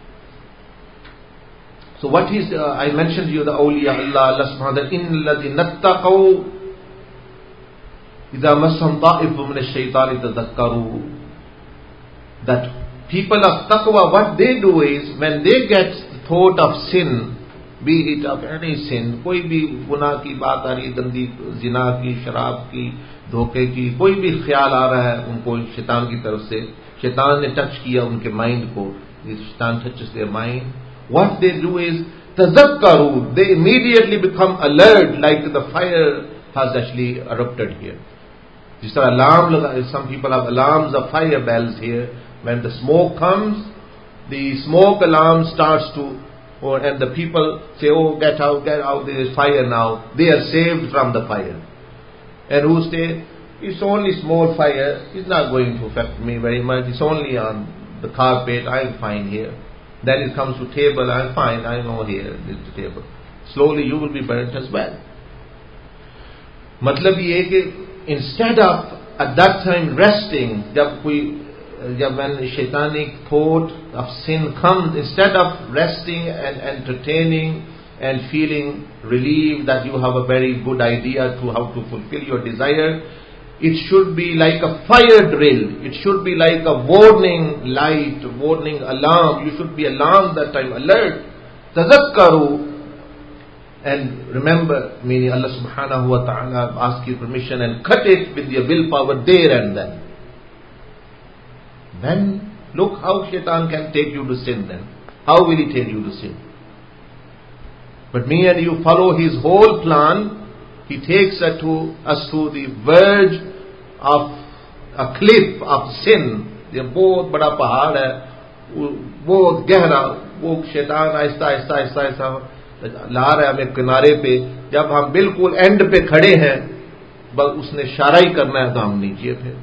So what is, I mentioned to you the awliya Allah subhanahu wa ta'ala, innal ladhina ittaqaw idha massahum ta'ifun min ash-shaytani tadhakkaru. That people of taqwa, what they do is, when they get thought of sin, be it of any sin, कोई भी गुनाह की बात आ रही, गंदी जिना की, शराब की, धोखे की, कोई भी ख्याल आ रहा है उनको शैतान की तरफ से, शैतान ने टच किया उनके माइंड को, शैतान touches their mind. What they do is tazakkaru, they immediately become alert, like the fire has actually erupted here. Just alarm, some people have alarms of fire bells here. When the smoke comes, the smoke alarm starts to, and the people say, oh, get out, there is fire now. They are saved from the fire. And who say, it's only small fire, it's not going to affect me very much, it's only on the carpet, I'm fine here. Then it comes to table, I'm fine, I know here, this is the table. Slowly you will be burnt as well. मतलब ये कि instead of at that time resting, when shaitanic thought of sin comes, instead of resting and entertaining and feeling relieved that you have a very good idea to how to fulfill your desire, it should be like a fire drill. It should be like a warning light, warning alarm. You should be alarmed that time, alert. Tazakkaru. And remember, meaning Allah subhanahu wa ta'ala ask you permission and cut it with your willpower there and then. Then look how shaitan can take you to sin then. How will he take you to sin? But me and you follow his whole plan. He takes us to the verge of a cliff of sin. ये बहुत बड़ा पहाड़ है, बहुत गहरा. वो शैतान आहिस्ता आहिस्ता आहिस्ता आहिस्ता ला रहा है हमें किनारे पे. जब हम बिल्कुल एंड पे खड़े हैं, बस उसने इशारा ही करना है तो हम नीचे फिर.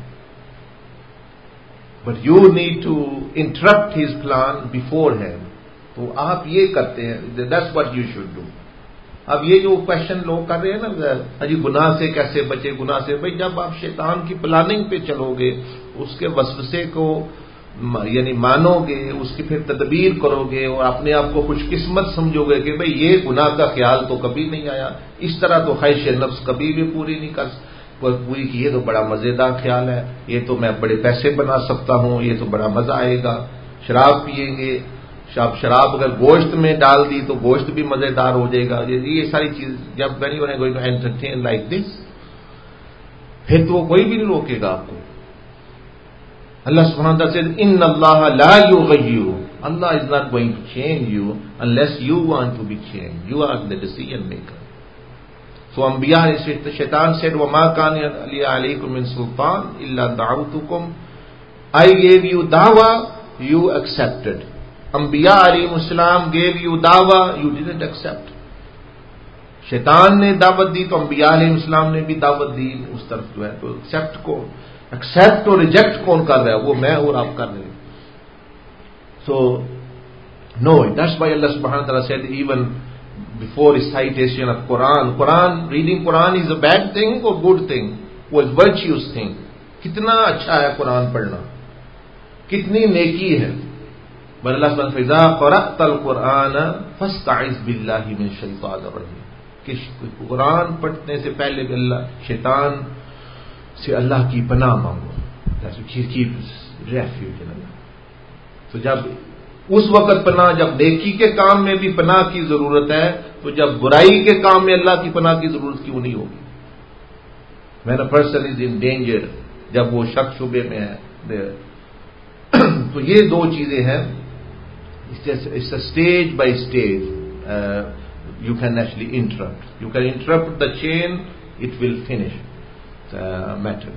But you need to interrupt his plan beforehand. तो आप ये करते हैं. That's what you should do. अब ये जो क्वेश्चन लोग कर रहे हैं ना, अजी गुनाह से कैसे बचे, गुनाह से, भाई जब आप शैतान की प्लानिंग पे चलोगे, उसके वसवसे को यानी मानोगे, उसकी फिर तदबीर करोगे और अपने आप को खुशकिस्मत समझोगे कि भाई ये गुनाह का ख्याल तो कभी नहीं आया, इस तरह तो ख्वाहिश नफ्स कभी भी पूरी नहीं कर पूरी की, ये तो बड़ा मजेदार ख्याल है, ये तो मैं बड़े पैसे बना सकता हूं, ये तो बड़ा मजा आएगा. शराब पिएंगे, शराब अगर गोश्त में डाल दी तो गोश्त भी मजेदार हो जाएगा. ये सारी चीज जब when you are going to entertain like this, फिर तो कोई भी नहीं रोकेगा आपको. Allah subhanahu wa ta'ala says, Inna Allah la yughayyiru. Allah is not going to change you unless you want to be changed. You are the decision maker. So Anbiya, Shaitan said, وَمَا كَانَ لِي عَلَيْكُمْ مِنْ سُلْطَانٍ إِلَّا دَعَوْتُكُمْ. I gave you dawah, you accepted. Anbiya alayhi salam gave you dawah, you didn't accept. शैतान ने दावत दी तो अंबिया अलैहिस्सलाम ने भी दावत दी उस तरफ जो है. तो एक्सेप्ट और रिजेक्ट कौन कर रहा है? वो मैं और आप कर रहे हैं. So no, that's why Allah subhanahu wa ta'ala said even before recitation of Quran, reading Quran is a bad thing or good thing? वो virtuous thing. कितना अच्छा है कुरान पढ़ना, कितनी नेकी है. But Allah subhanahu wa ta'ala says, "Iza qara'tal Qur'ana fasta'iz billahi min shaytanir rajim." कि कुरान पढ़ने से पहले भी अल्लाह शैतान से अल्लाह की पनाह मांगो. Keep refuge in Allah. तो जब उस वक्त पनाह, जब नेकी के काम में भी पनाह की जरूरत है, तो जब बुराई के काम में अल्लाह की पनाह की जरूरत क्यों नहीं होगी? When a person is in danger, जब वो शक शुबे में है। तो ये दो चीजें हैं। It's a stage by stage you can actually interrupt. You can interrupt the chain, it will finish the matter.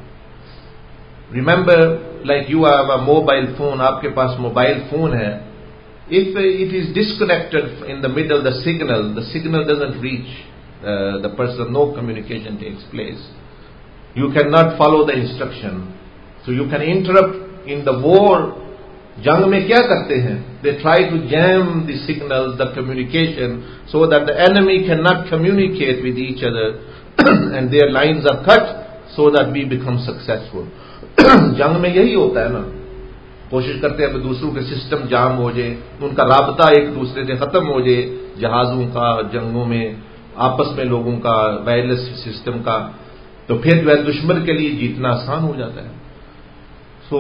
Remember, like you have a mobile phone, आपके पास मोबाइल फोन है, if it is disconnected in the middle, the signal doesn't reach the person, no communication takes place. You cannot follow the instruction. So you can interrupt in the war. जंग में क्या करते हैं? They try to jam the signals, the communication, so that the enemy cannot communicate with each other and their lines are cut so that we become successful. जंग में यही होता है ना, कोशिश करते हैं कि दूसरों के सिस्टम जाम हो जाए, उनका राबता एक दूसरे से खत्म हो जाए, जहाजों का, जंगों में आपस में लोगों का, वायरलेस सिस्टम का, तो फिर जो है दुश्मन के लिए जीतना आसान हो जाता है। सो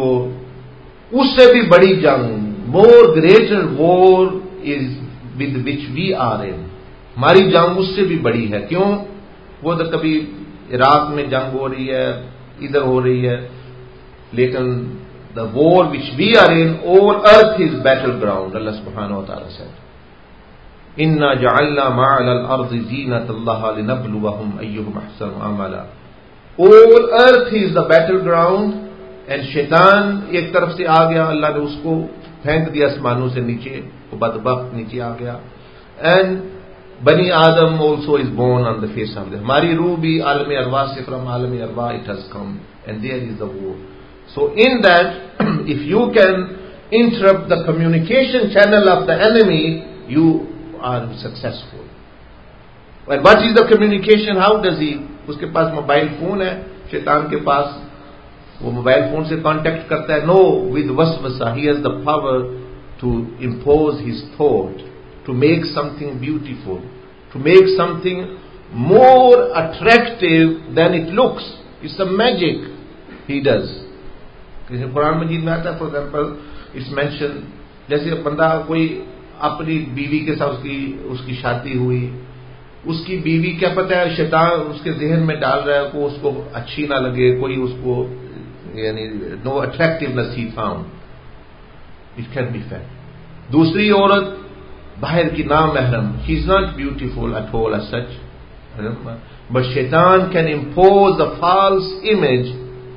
उससे भी बड़ी जंग, more greater war is with which we are in, हमारी जंग उससे भी बड़ी है। क्यों? वो तो कभी इराक में जंग हो रही है, इधर हो रही है, लेकिन the war which we are in, all earth is battle ground. Allah सुब्हानहु व तआला से इन्ना जअलना मअल अर्ज़ि ज़ीनतल्लाह लिनब्लुवहुम अय्युहुम अहसनु अमला। All earth is the battle ground. And शैतान एक तरफ से आ गया, अल्लाह ने उसको फेंक दिया आसमानों से नीचे, वो बदबख्त नीचे आ गया। एंड बनी आदम also is born on the face of the, हमारी रूह भी आलम अरवा से, फ्रॉम आलम अरवा it has come and there is the war. So in that if you can interrupt the communication channel of the enemy, you are successful. And what is the communication? How does he, उसके पास mobile phone है, शैतान के पास, वो mobile phone से contact करता है। No, with वसवसा he has the power to impose his thought, to make something beautiful, to make something more attractive than it looks. It's a magic he does. Quran मजीद में आता है, for example it's mention, जैसे बंदा कोई अपनी बीवी के साथ उसकी शादी हुई, उसकी बीवी क्या पता है शैतान उसके जहन में डाल रहा है, को उसको अच्छी ना लगे, कोई उसको यानी no attractiveness he found, it can be fact. दूसरी औरत बाहर की नामहरम, she is not beautiful at all as such, but शैतान can impose a false image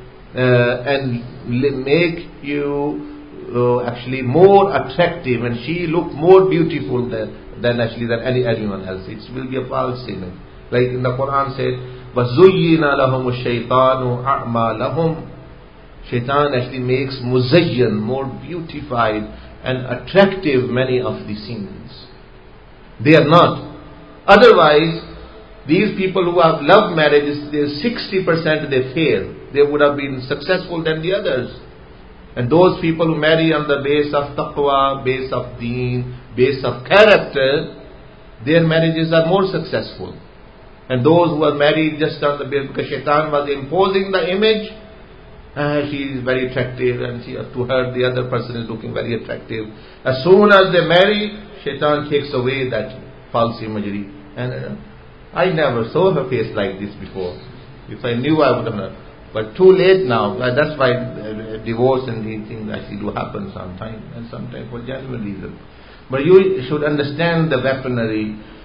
and make you actually more attractive, and she look more beautiful than anyone else. It will be a false image. Like in the Quran said, وَزُيِّنَ لَهُمُ الشَّيْطَانُ أَعْمَالَهُم. Shaitan actually makes muzayyan, more beautified and attractive many of the sins. They are not. Otherwise, these people who have love marriages, 60% they fail. They would have been successful than the others. And those people who marry on the base of taqwa, base of deen, base of character, their marriages are more successful. And those who are married just on the base because shaitan was imposing the image, she is very attractive, and to her the other person is looking very attractive. As soon as they marry, shaitan takes away that false imagery. And I never saw her face like this before. If I knew, I would have. But too late now. That's why divorce and these things actually do happen sometimes, and sometimes for genuine reasons. But you should understand the weaponry,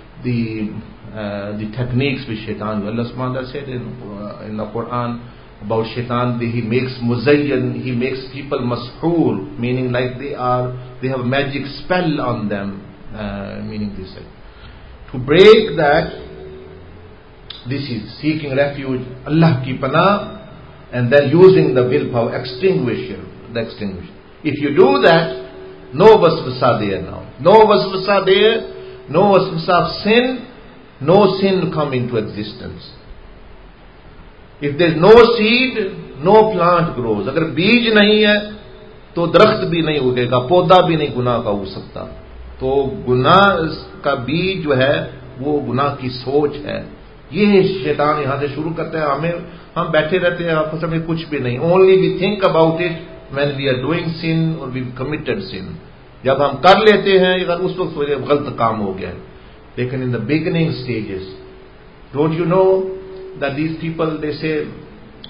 the techniques with shaitan. Allah subhanahu wa ta'ala said in the Quran about shaitan, he makes muzayyan, he makes people mashoor, meaning like they have a magic spell on them, meaning this. To break that, this is seeking refuge, Allah ki panah, and then using the willpower, extinguisher. If you do that, no waswasa there now. No waswasa there, no waswasa of sin, no sin come into existence. If there is no seed, no plant grows. अगर बीज नहीं है तो दरख्त भी नहीं उगेगा, पौधा भी नहीं गुनाह का हो सकता। तो गुनाह का बीज जो है वो गुनाह की सोच है। ये शैतान यहां से शुरू करता है, हम बैठे रहते हैं आपस में कुछ भी नहीं, only we think about it when we are doing sin और वी कमिटेड सिन। जब हम कर लेते हैं अगर उस वक्त गलत काम हो गया है। लेकिन in the beginning stages, don't you know that these people they say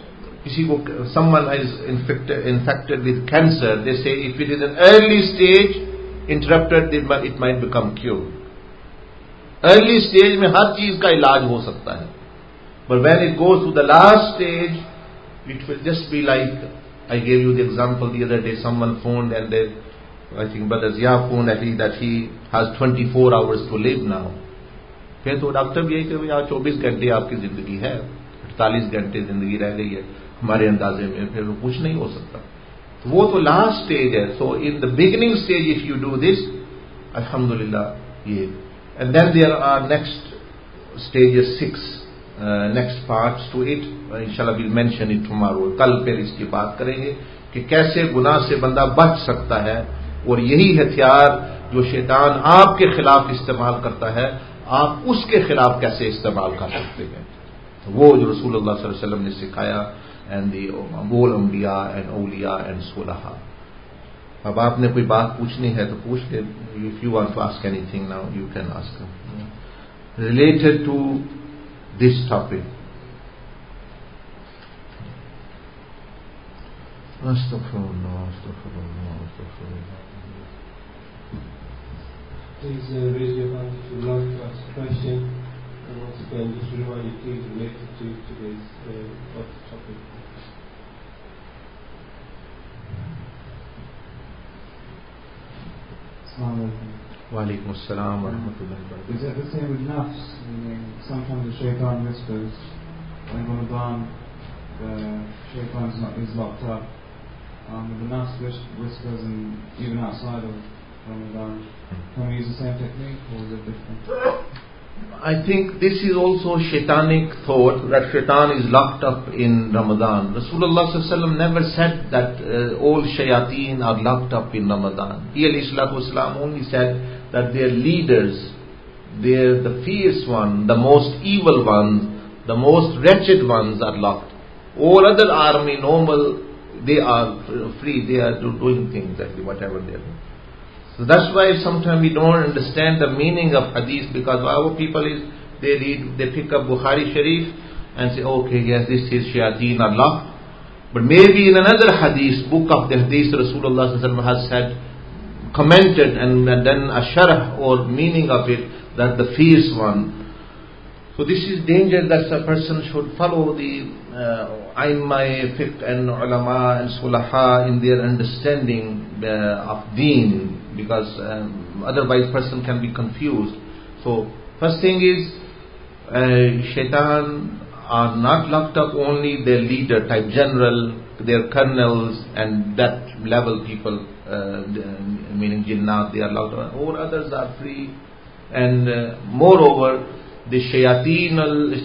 किसी को someone is infected with cancer, they say if it is an early stage, interrupted, it might become cured. Early stage में हर चीज का इलाज हो सकता है, but when it goes to the last stage, it will just be like, I gave you the example the other day, someone phoned and they, I think Brother Zia phoned that he has 24 hours to live now. फिर तो doctor भी यही कहे यार 24 घंटे आपकी जिंदगी है, 48 घंटे जिंदगी रह गई है हमारे अंदाजे में, फिर वो कुछ नहीं हो सकता. तो वो तो लास्ट स्टेज है. So in the beginning stage if you do this, अल्हम्दुलिल्लाह ये. And then there are next stages 6 next parts to it. इंशाल्लाह विल मेंशन इट टुमारो. कल फिर इसकी बात करेंगे कि कैसे गुनाह से बंदा बच सकता है, और यही हथियार जो शैतान आपके खिलाफ इस्तेमाल करता है, आप उसके खिलाफ कैसे इस्तेमाल कर सकते हैं. तो वो जो रसूलुल्लाह सल्लल्लाहु अलैहि वसल्लम ने सिखाया, एंड दी अबूल अंबिया एंड औलिया एंड सुलहा. अब आपने कोई बात पूछनी है तो पूछ ले. If you want to ask anything now you can ask related to this topic. अस्तगफिरुल्लाह अस्तगफिरुल्लाह अस्तगफिरुल्लाह. Please raise your hand if you would like to ask a question. And once again, just remind you, please, related to today's topic. Walaikum assalam wa rahmatullahi wa barakatuh. Is it the same with nafs? Meaning, sometimes the shaitan whispers, when Ramadan, the shaitan is locked up. The nafs whispers, and even outside of Ramadan. Can we use the same technique, or is it different? I think this is also shaitanic thought, that shaitan is locked up in Ramadan. Rasulullah sallallahu alaihi wasallam never said that all shayateen are locked up in Ramadan. He alayhi salatu wasalam only said that their leaders, they're the fierce one, the most evil ones, the most wretched ones are locked. All other army, normal, they are free, they are doing things, exactly whatever they are doing. So that's why sometimes we don't understand the meaning of hadith, because our people is, they pick up Bukhari Sharif and say, okay, yes, this is shayateen are locked. But maybe in another hadith, book of the hadith, Rasulullah has said, commented and then a sharh or meaning of it, that the fierce one. So this is danger that a person should follow the Aimma, fiqh and ulama and sulaha in their understanding of deen, because otherwise person can be confused. So first thing is, shaitan are not locked up only their leader type general, their colonels and that level people, meaning jinnat, they are locked up. All others are free. And moreover, the shayateen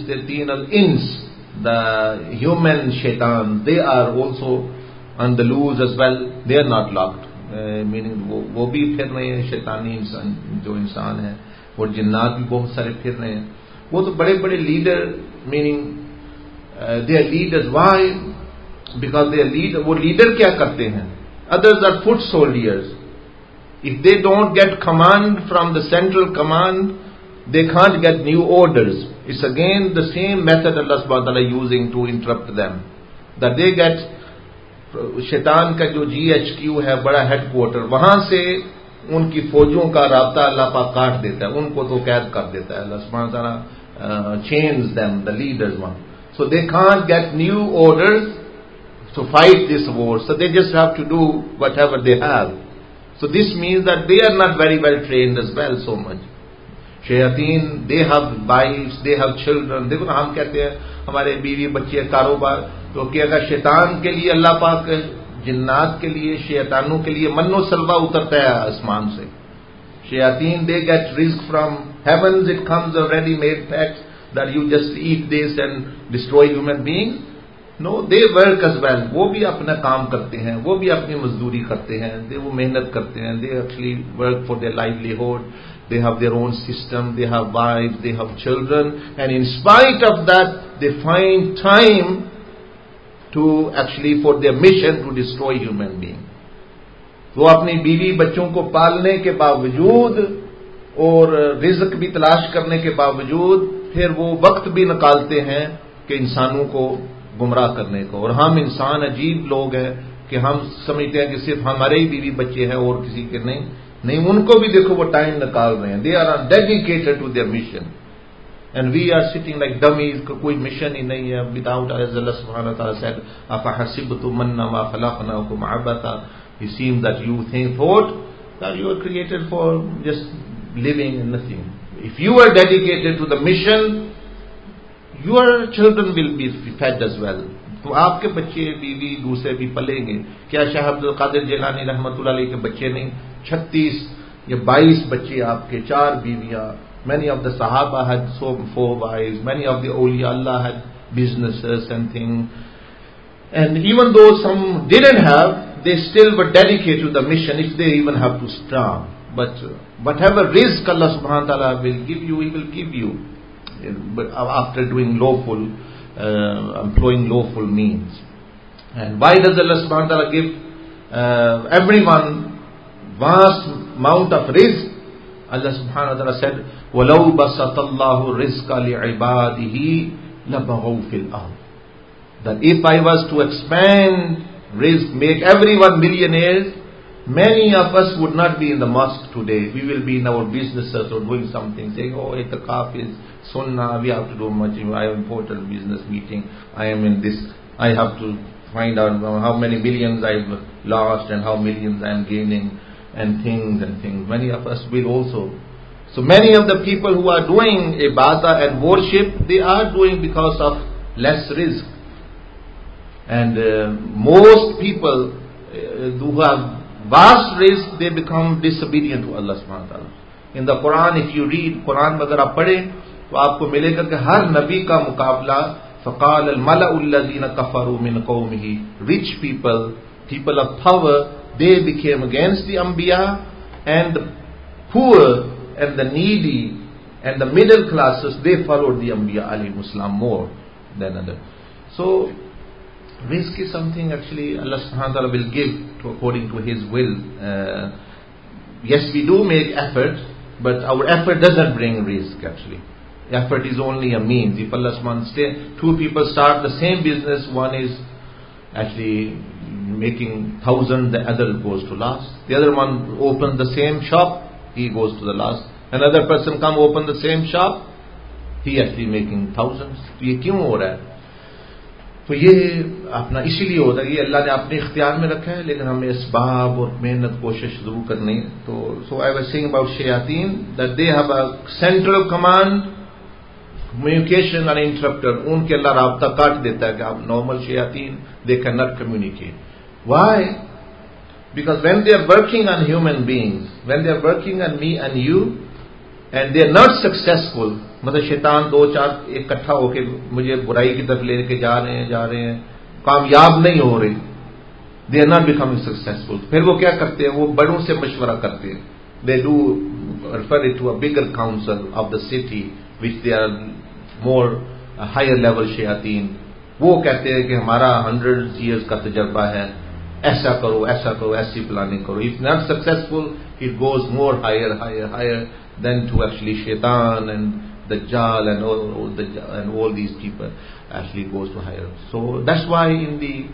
al-ins, the human shaitan, they are also on the loose as well. They are not locked. Meaning वो भी फिर रहे हैं, शैतानी इंसान जो इंसान है, और जिन्नात भी बहुत सारे फिर रहे हैं. वो तो बड़े बड़े leader, meaning they are leaders. Why? Because they are leader. वो लीडर क्या करते हैं? Others are foot soldiers. If they don't get command from the central command, they can't get new orders. It's again the same method Allah subhanahu wa ta'ala using to interrupt them. That they get, शैतान का जो GHQ है, बड़ा headquarter, वहां से उनकी फौजों का राब्ता अल्लाह पाक काट देता है, उनको तो कैद कर देता है. Allah subhanahu wa ta'ala chains them, the leaders one. So they can't get new orders to fight this war. So they just have to do whatever they have. So this means that they are not very well trained as well so much. शयातीन, they have wives, they have children. देखो ना, हम कहते हैं हमारे बीवी बच्चे कारोबार, तो कि अगर शैतान के लिए अल्लाह पाक जिन्नात के लिए, शैतानों के लिए मन्नो सलवा उतरता है आसमान से. शयातीन, they get risk from heavens, it comes a ready made pack that you just eat this and destroy human beings. No, they work as well. वो भी अपना काम करते हैं, वो भी अपनी मजदूरी करते हैं, वो मेहनत करते हैं. They actually work for their livelihood. They have their own system, they have wives, they have children, and in spite of that, they find time to actually for their mission to destroy human being. वो अपनी बीवी बच्चों को पालने के बावजूद और रिज़्क भी तलाश करने के बावजूद फिर वो वक्त भी निकालते हैं कि इंसानों को गुमराह करने को। और हम इंसान अजीब लोग हैं कि हम समझते हैं कि सिर्फ हमारे ही बीवी बच्चे हैं और किसी के नहीं, उनको भी देखो वो टाइम निकाल रहे हैं। They are dedicated to their mission and we are sitting like dummies, कोई मिशन ही नहीं है। विदाउट, एज अल्लाह सुब्हानहू व तआला सेड, अफहसिबतुम अन्नमा खलक़नाकुम अबता, it seems that you thought that you are created for just living and nothing. If you are dedicated to the mission, your children will be fed as well. तो आपके बच्चे, बीवी, दूसरे भी पलेंगे। क्या शाह अब्दुल कादिर जिलानी रहमतुल्लाह अलैह के बच्चे नहीं? 36 या 22 बच्चे आपके, 4 बीवियां। Many of the Sahaba had 4 wives. Many of the awliya Allah had businesses and things. And even though some didn't have, they still were dedicated to the mission if they even have to starve. But whatever risk Allah subhanahu wa ta'ala will give you, He will give you. But after doing lawful, employing lawful means. And why does Allah subhanahu wa ta'ala give everyone vast amount of rizq? Allah subhanahu wa ta'ala said, وَلَوْ بَسَطَ اللَّهُ الرِّزْقَ لِعِبَادِهِ لَبَغَوْا فِي الْأَرْضِ. That if I was to expand rizq, make everyone millionaires, many of us would not be in the mosque today. We will be in our businesses or doing something, saying, oh, itikaf is sunnah, we have to do much, I have important business meeting, I am in this, I have to find out how many millions I've lost and how millions I am gaining, and things. Many of us will also. So many of the people who are doing ibadah and worship, they are doing because of less rizq. And most people who have vast rizq, they become disobedient to Allah subhanahu wa ta'ala. In the Quran, if you read Quran, अगर आप पढ़ें तो आपको मिलेगा कि हर नबी का मुकाबला فقال الملأ الذين كفروا من قومه, rich people of power, they became against the Anbiya, and the poor and the needy and the middle classes, they followed the Anbiya alayhi salam more than others. So rizq is something actually Allah subhanahu wa ta'ala will give according to His will. Yes, we do make effort, but our effort doesn't bring rizq actually. Effort is only a means. If Allah subhanahu wa ta'ala, 2 people start the same business, one is actually making 1,000, the other goes to last. The other one opens the same shop, he goes to the last. Another person come open the same shop, he actually making thousands. ये क्यों हो रहा है? तो ये अपना इसीलिए होता है, ये अल्लाह ने अपने इख्तियार में रखा है, लेकिन हमें इसबाब और मेहनत कोशिश जरूर करनी है. तो so I was saying about shayateen that they have a central command, communication uninterrupted. उनके अल्लाह राब्ता काट देता है कि आप normal shayateen, they cannot communicate. Why? Because when they are working on human beings, when they are working on me and you, and they are not successful, मतलब शैतान 2-4 इकट्ठा होके मुझे बुराई की तरफ लेके जा रहे हैं, कामयाब नहीं हो रहे, they are not becoming successful. फिर वो क्या करते हैं? वो बड़ों से मशवरा करते हैं. They do refer it to a bigger council of the city, which they are more higher level shayateen. वो कहते हैं कि हमारा 100 years का तजर्बा है, ऐसा करो, ऐसी प्लानिंग करो. If not successful, it goes more higher than to actually shaitan and Dajjal and all these people actually goes to higher. So that's why in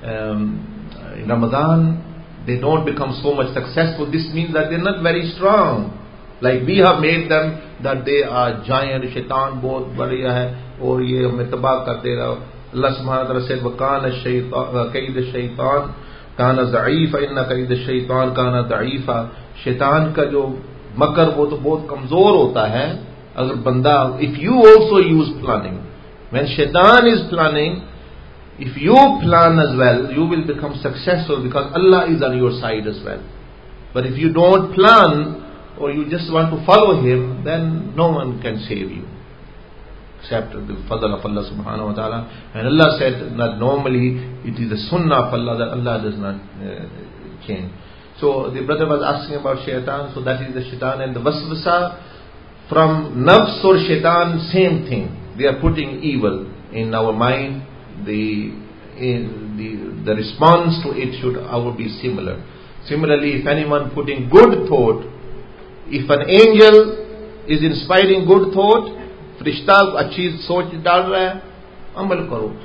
Ramadan they don't become so much successful. This means that they're not very strong. Like we have made them that they are giant. Shaitan बहुत बढ़िया है और ये हमें तबाह कर देगा. Allah subhanahu wa ta'ala said, وَكَانَ كَيْدَ الشَّيْطَانِ كَانَ ضَعِيفًا إِنَّ كَيْدَ الشَّيْطَانِ كَانَ ضَعِيفًا. शैतान का जो मकर वो तो बहुत कमजोर होता है. अगर बंदा, if you also use planning, when shaitan is planning, if you plan as well, you will become successful because Allah is on your side as well. But if you don't plan or you just want to follow him, then no one can save you except the fadl of Allah subhanahu wa ta'ala. And Allah said that normally it is the sunnah of Allah that Allah does not change. So the brother was asking about shaitan. So that is the shaitan. And the waswasa from nafs or shaitan, same thing. They are putting evil in our mind. The response to it should always be similar. Similarly, if anyone putting good thought, if an angel is inspiring good thought, फरिश्ता अच्छी सोच डाल रहा है, अमल करो.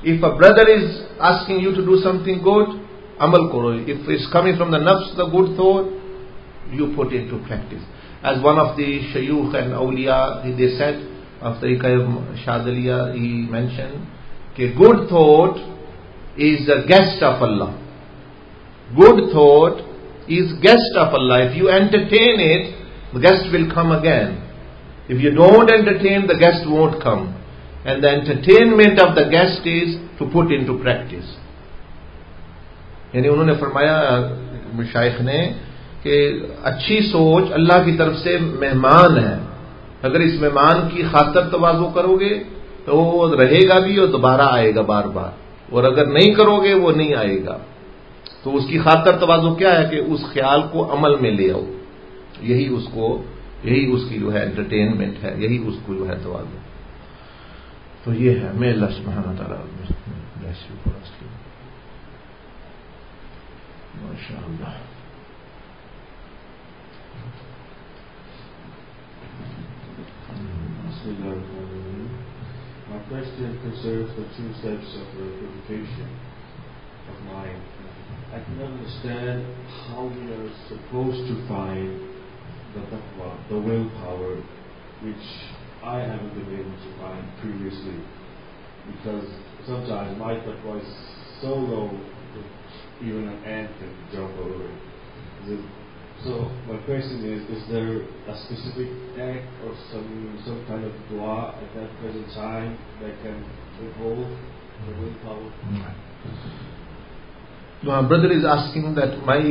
If a brother is asking you to do something good, amal karo. If it's coming from the nafs, the good thought, you put into practice. As one of the shayukh and awliya, they said, of Tariqah Shadaliya, he mentioned, that good thought is a guest of Allah. Good thought is guest of Allah. If you entertain it, the guest will come again. If you don't entertain, the guest won't come. And the entertainment of the guest is to put into practice. यानी उन्होंने फरमाया मशाइख ने कि अच्छी सोच अल्लाह की तरफ से मेहमान है. अगर इस मेहमान की खातर तवाज़ु करोगे तो वो रहेगा भी और दोबारा आएगा बार बार, और अगर नहीं करोगे वो नहीं आएगा. तो उसकी खातर तवाज़ु क्या है कि उस ख्याल को अमल में ले आओ. यही उसकी जो है एंटरटेनमेंट है, यही उसको जो है तवाज़ु. तो ये है. मैं अल्लाह सुब्हानहू व तआला ब्लेस यू फॉर आस्किंग. माशाअल्लाह. My question concerns the two steps of the purification of mind. I can understand how we are supposed to find the taqwa, the willpower, which I haven't been able to find previously, because sometimes my taqwa is so low that even an ant can jump over it. So my question is there a specific act or some kind of dua at that present time that can evolve the willpower? My brother is asking that my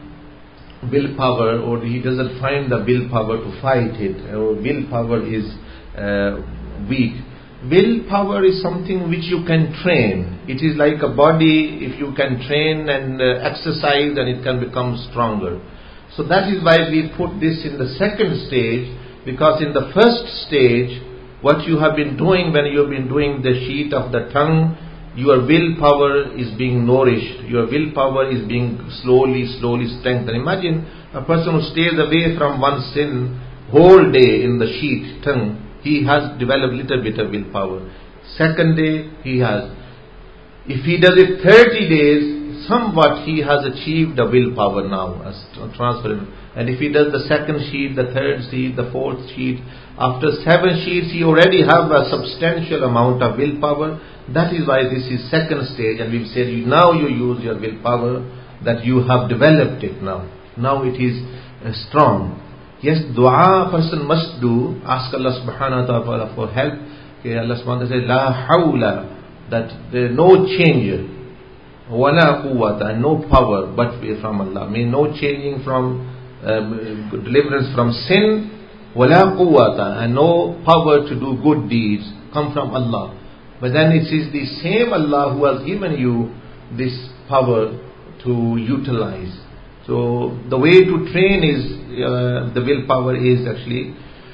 willpower, or he doesn't find the willpower to fight it, or willpower is weak. Willpower is something which you can train. It is like a body. If you can train and exercise, then it can become stronger. So that is why we put this in the second stage, because in the first stage, what you have been doing when you have been doing the sheet of the tongue, your willpower is being nourished. Your willpower is being slowly strengthened. Imagine a person who stays away from one sin whole day in the sheet tongue. He has developed little bit of willpower. Second day, he has. If he does it 30 days, somewhat he has achieved the willpower now as transfer. And if he does the second sheet, the third sheet, the fourth sheet, after 7 sheets he already have a substantial amount of willpower. That is why this is second stage, and we've said now you use your willpower, that you have developed it now. Now it is strong. Yes, dua a person must do. Ask Allah subhanahu wa ta'ala for help. Okay, Allah subhanahu wa ta'ala says, La hawla, that there is no change. Wala quwwata, and no power but from Allah. Mean no changing from deliverance from sin. Wala quwwata, and no power to do good deeds come from Allah. But then it is the same Allah who has given you this power to utilize. So the way to train is the willpower is actually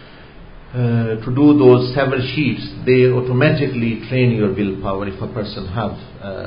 to do those 7 sheets. They automatically train your willpower if a person have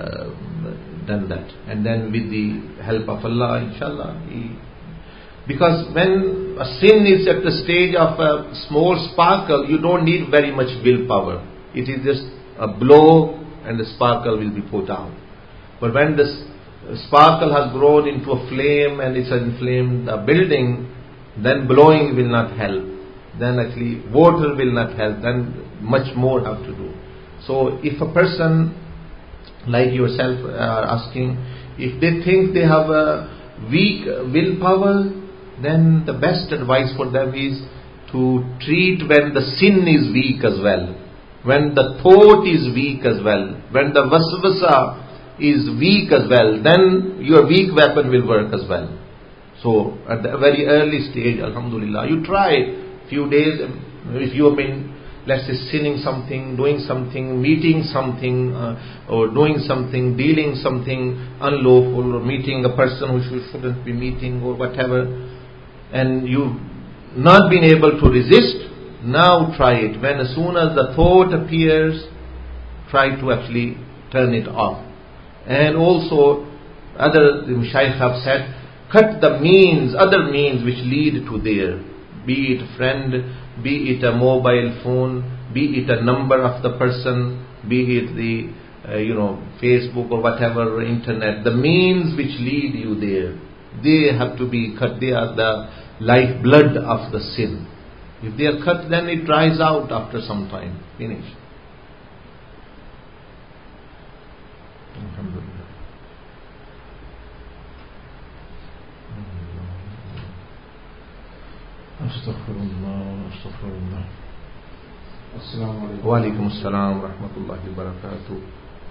done that. And then with the help of Allah, inshallah, because when a sin is at the stage of a small sparkle, you don't need very much willpower. It is just a blow and the sparkle will be put out. But when the sparkle has grown into a flame and it's inflamed a building, then blowing will not help. Then actually water will not help. Then much more have to do. So if a person like yourself are asking, if they think they have a weak willpower, then the best advice for them is to treat when the sin is weak as well, when the thought is weak as well, when the waswasa is weak as well, then your weak weapon will work as well. So at the very early stage, alhamdulillah, you try few days. If you have been, let's say, sinning something, doing something, meeting something, or doing something, dealing something unlawful, or meeting a person who shouldn't be meeting, or whatever, and you've not been able to resist, now try it. When as soon as the thought appears, try to actually turn it off. And also, other Shaykh have said, cut the means, other means which lead to there. Be it friend, be it a mobile phone, be it a number of the person, be it the Facebook or whatever, internet, the means which lead you there, they have to be cut. They are the lifeblood of the sin. If they are cut, then it dries out after some time. Finish. Alhamdulillah. Astaghfirullah, astaghfirullah. Assalamu alaikum. Wa alaikum assalam wa rahmatullahi wa barakatuh.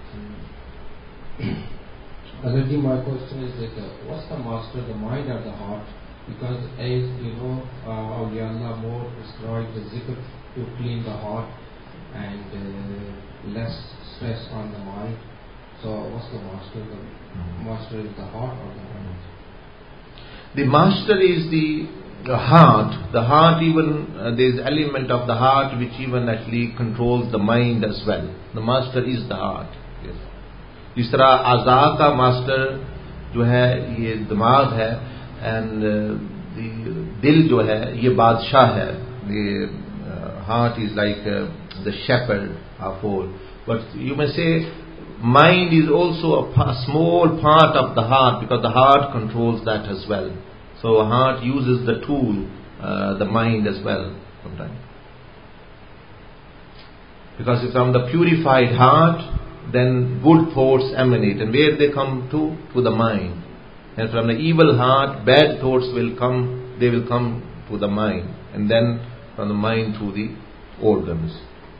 Already my question is that what's the master, the mind or the heart? Because as you know, Awliya Allah more prescribed the zikr to clean the heart and less stress on the mind. So what's the master? The master is the heart or the mind? The master is the heart. The heart, even there is element of the heart which even actually controls the mind as well. The master is the heart. Yes. जिस तरह आज़ा का master जो है ये दिमाग है, and दिल जो है ये बादशाह है. The heart is like the shepherd of all. But you may say mind is also a small part of the heart, because the heart controls that as well. So heart uses the tool, the mind as well sometimes. Because from the purified heart, then good thoughts emanate. And where they come to the mind. And from the evil heart, bad thoughts will come, they will come to the mind. And then from the mind to the organs.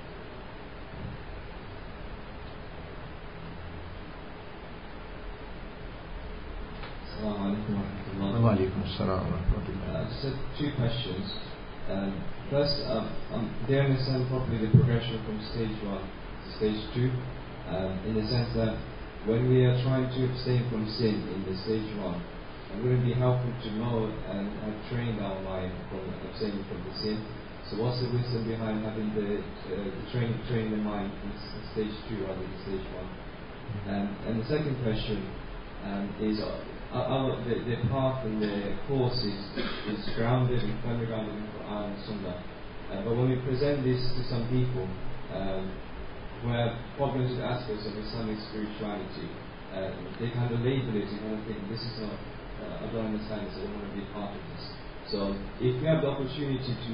Assalamu alaikum wa rahmatullah. Wa alaikum assalam wa rahmatullah. So two questions. First, they understand properly the progression from stage 1 to stage 2, in the sense that when we are trying to abstain from sin in the stage 1, it wouldn't be helpful to know and have trained our mind from abstaining from the sin. So what's the wisdom behind having the training the mind in stage 2 rather than stage 1? And the second question is the path and the course is grounded and firmly grounded in Quran and Sunnah. But when we present this to some people who have problems with aspects of Islamic spirituality, they kind of label it and kind of think, this is not, I don't understand this, I don't want to be part of this. So if you have the opportunity to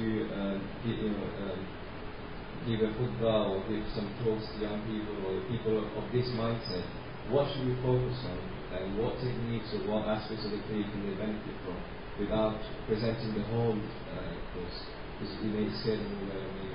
give a khutbah or give some talks to young people or people of this mindset, what should we focus on, and what techniques or what aspects of the creed can they benefit from without presenting the whole course? Because you may scare them away.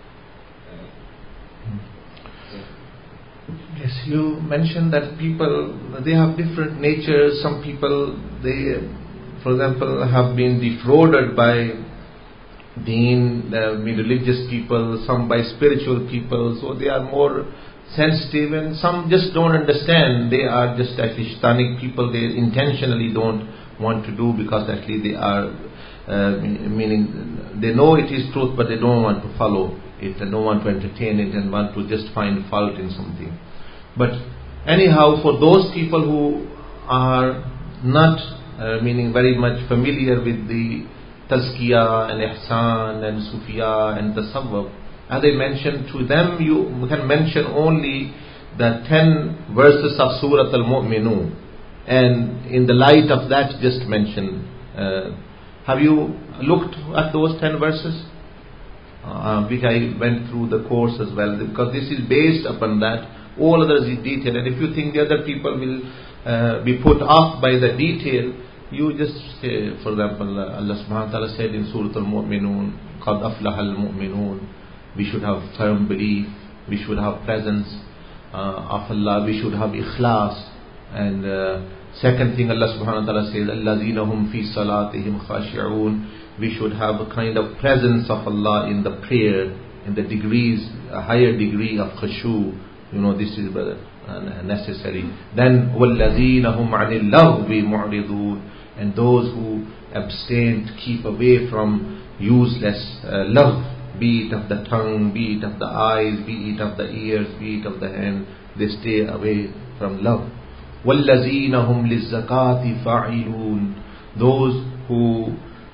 Yes, you mentioned that people, they have different natures. Some people, they, for example, have been defrauded by deen, religious people, some by spiritual people, so they are more sensitive, and some just don't understand. They are just actually shtanic people. They intentionally don't want to do, because actually they are meaning they know it is truth, but they don't want to follow it, and don't want to entertain it, and want to just find fault in something. But anyhow, for those people who are not meaning very much familiar with the tazkiyah and ihsan and sufiya and tasawwuf, as I mentioned, to them you can mention only the 10 verses of Surah Al-Mu'minun, and in the light of that just mention. Have you looked at those 10 verses? Which I went through the course as well, because this is based upon that. All others is detail, and if you think the other people will be put off by the detail, you just say, for example, Allah subhanahu wa ta'ala said in Surah Al-Mu'minun, قَدْ أَفْلَحَ الْمُؤْمِنُونَ. We should have firm belief, we should have presence of Allah, we should have ikhlas. And second thing, Allah subhanahu wa ta'ala says, الَّذِينَ هُمْ فِي صَلَاتِهِمْ خَاشِعُونَ. We should have a kind of presence of Allah in the prayer, in the degrees, a higher degree of khushu. This is necessary. Then وَالَّذِينَ هُمْ عَنِ اللَّغْوِ مُعْرِضُونَ. And those who abstain, keep away from useless love, be it of the tongue, be it of the eyes, be it of the ears, be it of the hand. They stay away from love. وَالَّذِينَ هُمْ لِلزَّكَاةِ فَاعِلُونَ. Those who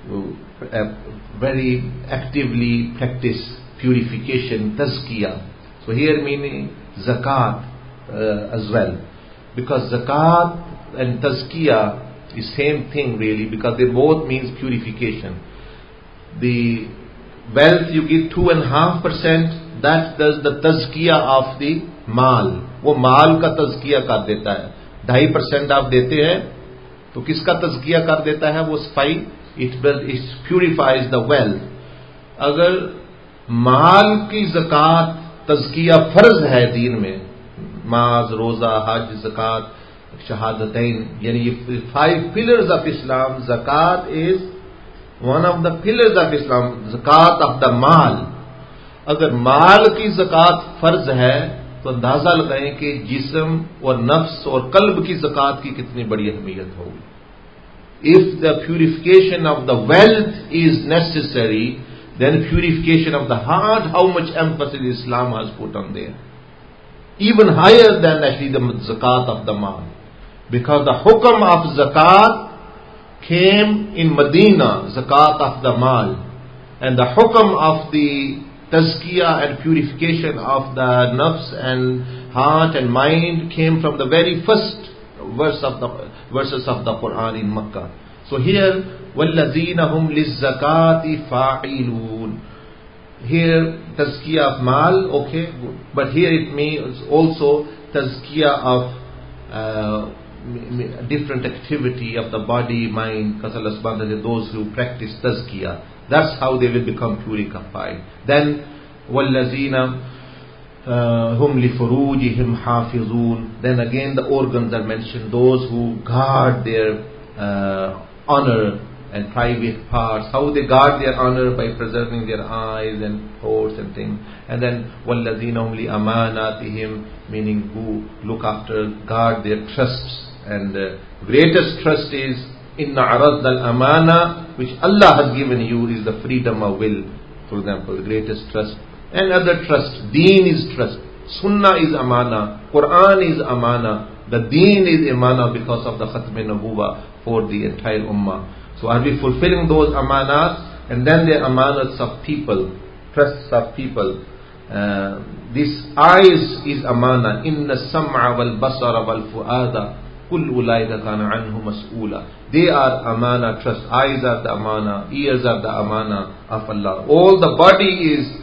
very actively practice purification, tazkiyah. So here meaning zakat, as well. Because zakat and tazkiyah is same thing really, because they both means purification. The wealth you give 2.5%, that does the tazkiyah of the माल, वो माल का तज़किया कर देता है. 2.5% आप देते हैं तो किसका तज़किया कर देता है? वो सफाई, it purifies the wealth. अगर माल की ज़कात तज़किया फर्ज है दीन में, माज, रोज़ा, हज, ज़कात, शहादतैन, यानी ये 5 pillars of Islam, ज़कात is one of the pillars of Islam, ज़कात of the माल. अगर माल की ज़कात फर्ज है तो अंदाजा लगाएं कि जिस्म और नफ्स और कल्ब की ज़कात की कितनी बड़ी अहमियत होगी. If the purification of the wealth is necessary, then purification of the heart, how much emphasis Islam has put on there. Even higher than actually the zakat of the mal. Because the hukam of zakat came in Medina, zakat of the mal. And the hukam of the tazkiyah and purification of the nafs and heart and mind came from the very first verses of the Quran in Makkah. So here, وَالَّذِينَ هُمْ لِلزَّكَاةِ فَاعِلُونَ. Here, tazkiyah of mal, okay, but here it means also tazkiyah of different activity of the body, mind, because Allah subhanahu wa ta'ala, those who practice tazkiyah, that's how they will become purified. Then, وَالَّذِينَ hum li furujihim hafizun. Then again the organs are mentioned, those who guard their honor and private parts. How they guard their honor? By preserving their eyes and throats and things. And then وَالَّذِينَ hum li amanatihim, meaning who look after, guard their trusts. And greatest trust is inna aradna al-amana, which Allah has given you, is the freedom of will. For example, the greatest trust. And other trust. Deen is trust. Sunnah is amana. Quran is amana. The deen is amana because of the khatm nabuwa for the entire ummah. So are we fulfilling those amanats? And then the amanats of people, trusts of people. This eyes is amana. Inna sam'a wal basara wal fu'ada kull ulaika kana anhu mas'ula. They are amana, trust. Eyes are the amana. Ears are the amana of Allah. All the body is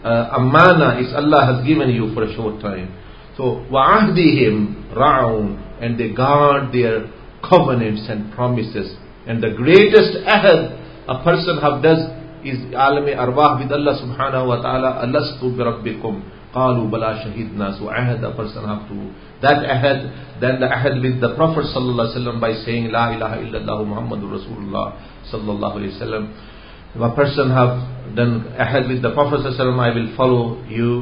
amana, is Allah has given you for a short time. So wa'ahdihim ra'un, and they guard their covenants and promises. And the greatest ahad a person does is alami arwah with Allah subhanahu wa ta'ala. Alastu bi rabbikum qalu bala shahidna. So ahad a person have to, that ahad, then the ahad with the Prophet sallallahu alaihi wasallam by saying la ilaha illallah Muhammadur Rasulullah sallallahu alaihi wasallam. If a person have done ahad with the Prophet ﷺ, I will follow you,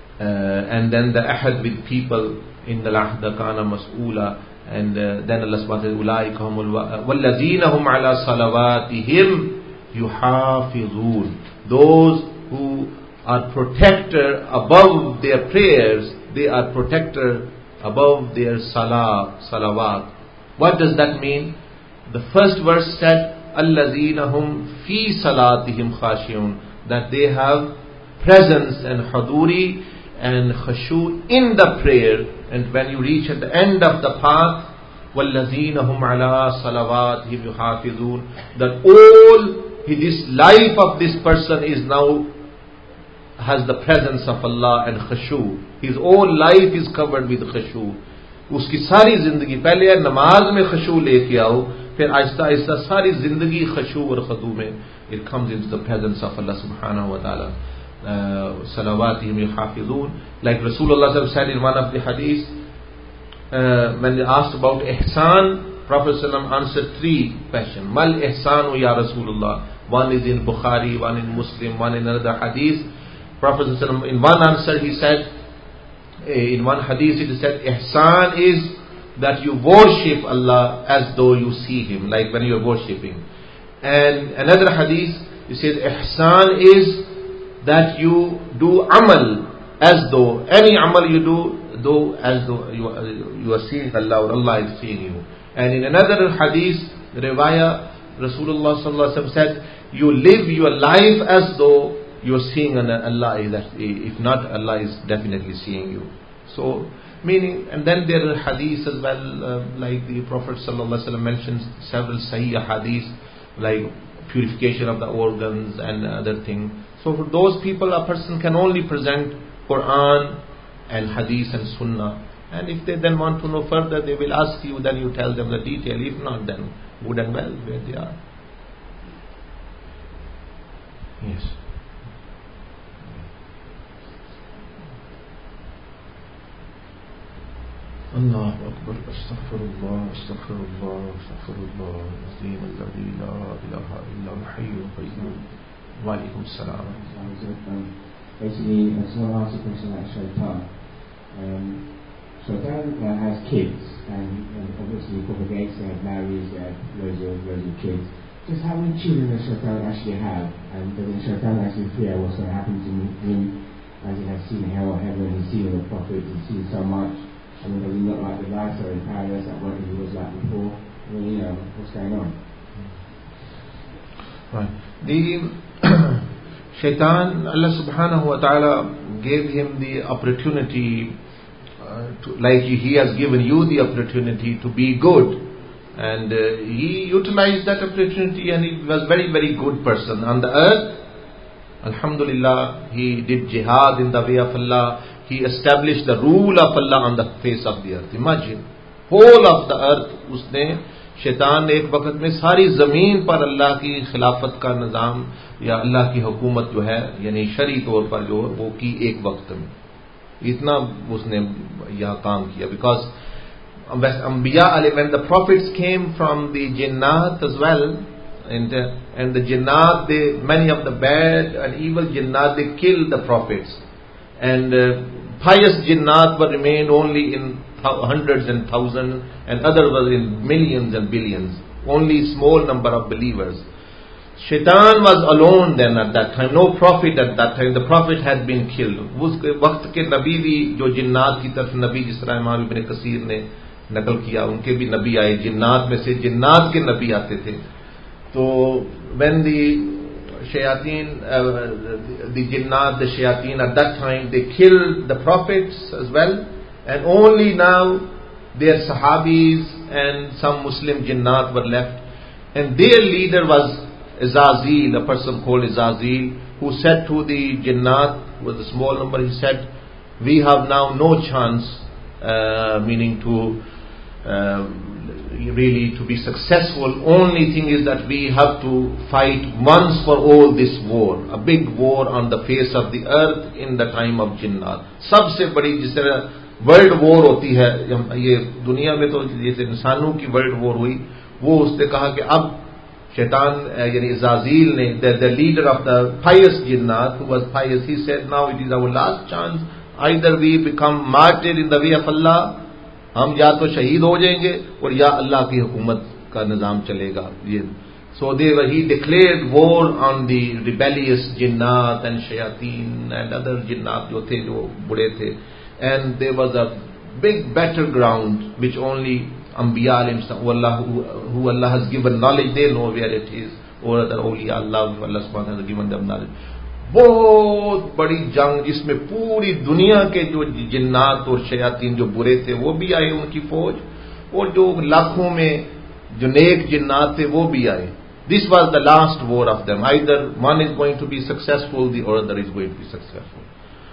and then the ahad with people in the lahda kana mas'ula, and then Allah subhanahu wa ta'ala, ulaika humul wallazina hum ala salawatihim yuhafizun. Those who are protector above their prayers, they are protector above their salawat. What does that mean? The first verse said Allazina hum fi salatihim khashiyun, that they have presence and haduri and khashu in the prayer. And when you reach at the end of the path, wallazina hum ala salawatihim yuhafizun, that all this life of this person is now has the presence of Allah and khashu. His whole life is covered with khashu. उसकी सारी जिंदगी, पहले नमाज में खशू लेके आओ, फिर आहिस्ता आहिस्ता सारी जिंदगी खशू और खदू में, it comes into the presence of Allah subhanahu wa ta'ala. Salawatihim yuhafizun. Like Rasulullah said in one of the hadith, when they asked about ihsan, Prophet answered 3 questions. Mal ihsanu ya Rasulullah. One is in Bukhari, one in Muslim, one in another hadith. Prophet in one answer he said, in one hadith it is said, ihsan is that you worship Allah as though you see Him, like when you are worshipping. And another hadith, he said, ihsan is that you do amal as though, any amal you do as though you are seeing Allah or Allah is seeing you. And in another hadith, riwayah, Rasulullah sallallahu alaihi wasallam said, you live your life as though you are seeing Allah, if not, Allah is definitely seeing you. So, meaning, and then there are hadiths as well, like the Prophet ﷺ mentions several sahih hadiths, like purification of the organs and other things. So for those people, a person can only present Quran and hadith and sunnah. And if they then want to know further, they will ask you, then you tell them the detail. If not, then good and well, where they are. Yes. الله أكبر أستغفر الله أستغفر الله أستغفر الله العظيم الذي لا إله إلا هو الحي القيوم. وعليكم السلام. Basically, I just want to ask a question like Shaitan. Shaitan has kids, and obviously propagates, they have marriages, they have loads of kids. Just how many children does Shaitan actually have? And does Shaitan actually fear what's going to happen to him, as he has seen hell or heaven, he's seen the prophets, he's seen so much? I mean, does he look like the lights are in paradise that what he was like before? I mean, what's going on? Right. The Shaitan, Allah subhanahu wa ta'ala gave him the opportunity like he has given you the opportunity to be good, and he utilized that opportunity, and he was very, very good person on the earth. Alhamdulillah, he did jihad in the way of Allah. He established the rule of Allah on the face of the earth. Imagine, whole of the earth, उसने शैतान ने एक वक्त में सारी जमीन पर अल्लाह की खिलाफत का निज़ाम या अल्लाह की हुकूमत जो है यानी शरी तौर पर जो वो की एक वक्त में, इतना उसने यह काम किया. Because Anbiya, when the prophets came from the jinnat as well, and the jinnat, many of the bad and evil jinnat, they killed the prophets, and pious jinnat were remained only in hundreds and thousands, and others were in millions and billions. Only small number of believers. Shaitan was alone then at that time, no prophet at that time. The prophet had been killed. उस वक्त के नबी भी जो जिन्नात की तरफ नबी, जिस तरह इमाम इब्न कसीर ने नकल किया, उनके भी नबी आए, जिन्नात में से जिन्नात के नबी आते थे. तो when the shayateen, the jinnat, the shayateen at that time, they killed the prophets as well, and only now their sahabis and some Muslim jinnat were left, and their leader was Izazil, a person called Izazil, who said to the jinnat with a small number, he said, we have now no chance, meaning to really to be successful. Only thing is that we have to fight once for all this war, a big war on the face of the earth in the time of jinnat. सबसे बड़ी जिस तरह world war होती है ये दुनिया में, तो जैसे इंसानों की वर्ल्ड वॉर हुई, वो उसने कहा कि अब शैतान यानी इज़ाज़ील ने, the leader of the pious jinnat, who was pious, he said, now it is our last chance, either we become martyr in the way of Allah, हम या तो शहीद हो जाएंगे और या अल्लाह की हुकूमत का निज़ाम चलेगा. ये so he declared war on the rebellious jinnat and shayateen and other jinnat जो थे, जो बुरे थे, and there was a big battleground which only Anbiya who Allah has given knowledge, they know where it is, or other awliya Allah who Allah subhanahu wa ta'ala has given them knowledge. बहुत बड़ी जंग जिसमें पूरी दुनिया के जो जिन्नात और शयातीन जो बुरे थे वो भी आए, उनकी फौज, और जो लाखों में जो नेक जिन्नात थे वो भी आए. This was the last war of them. Either one is going to be successful, the other is going to be successful.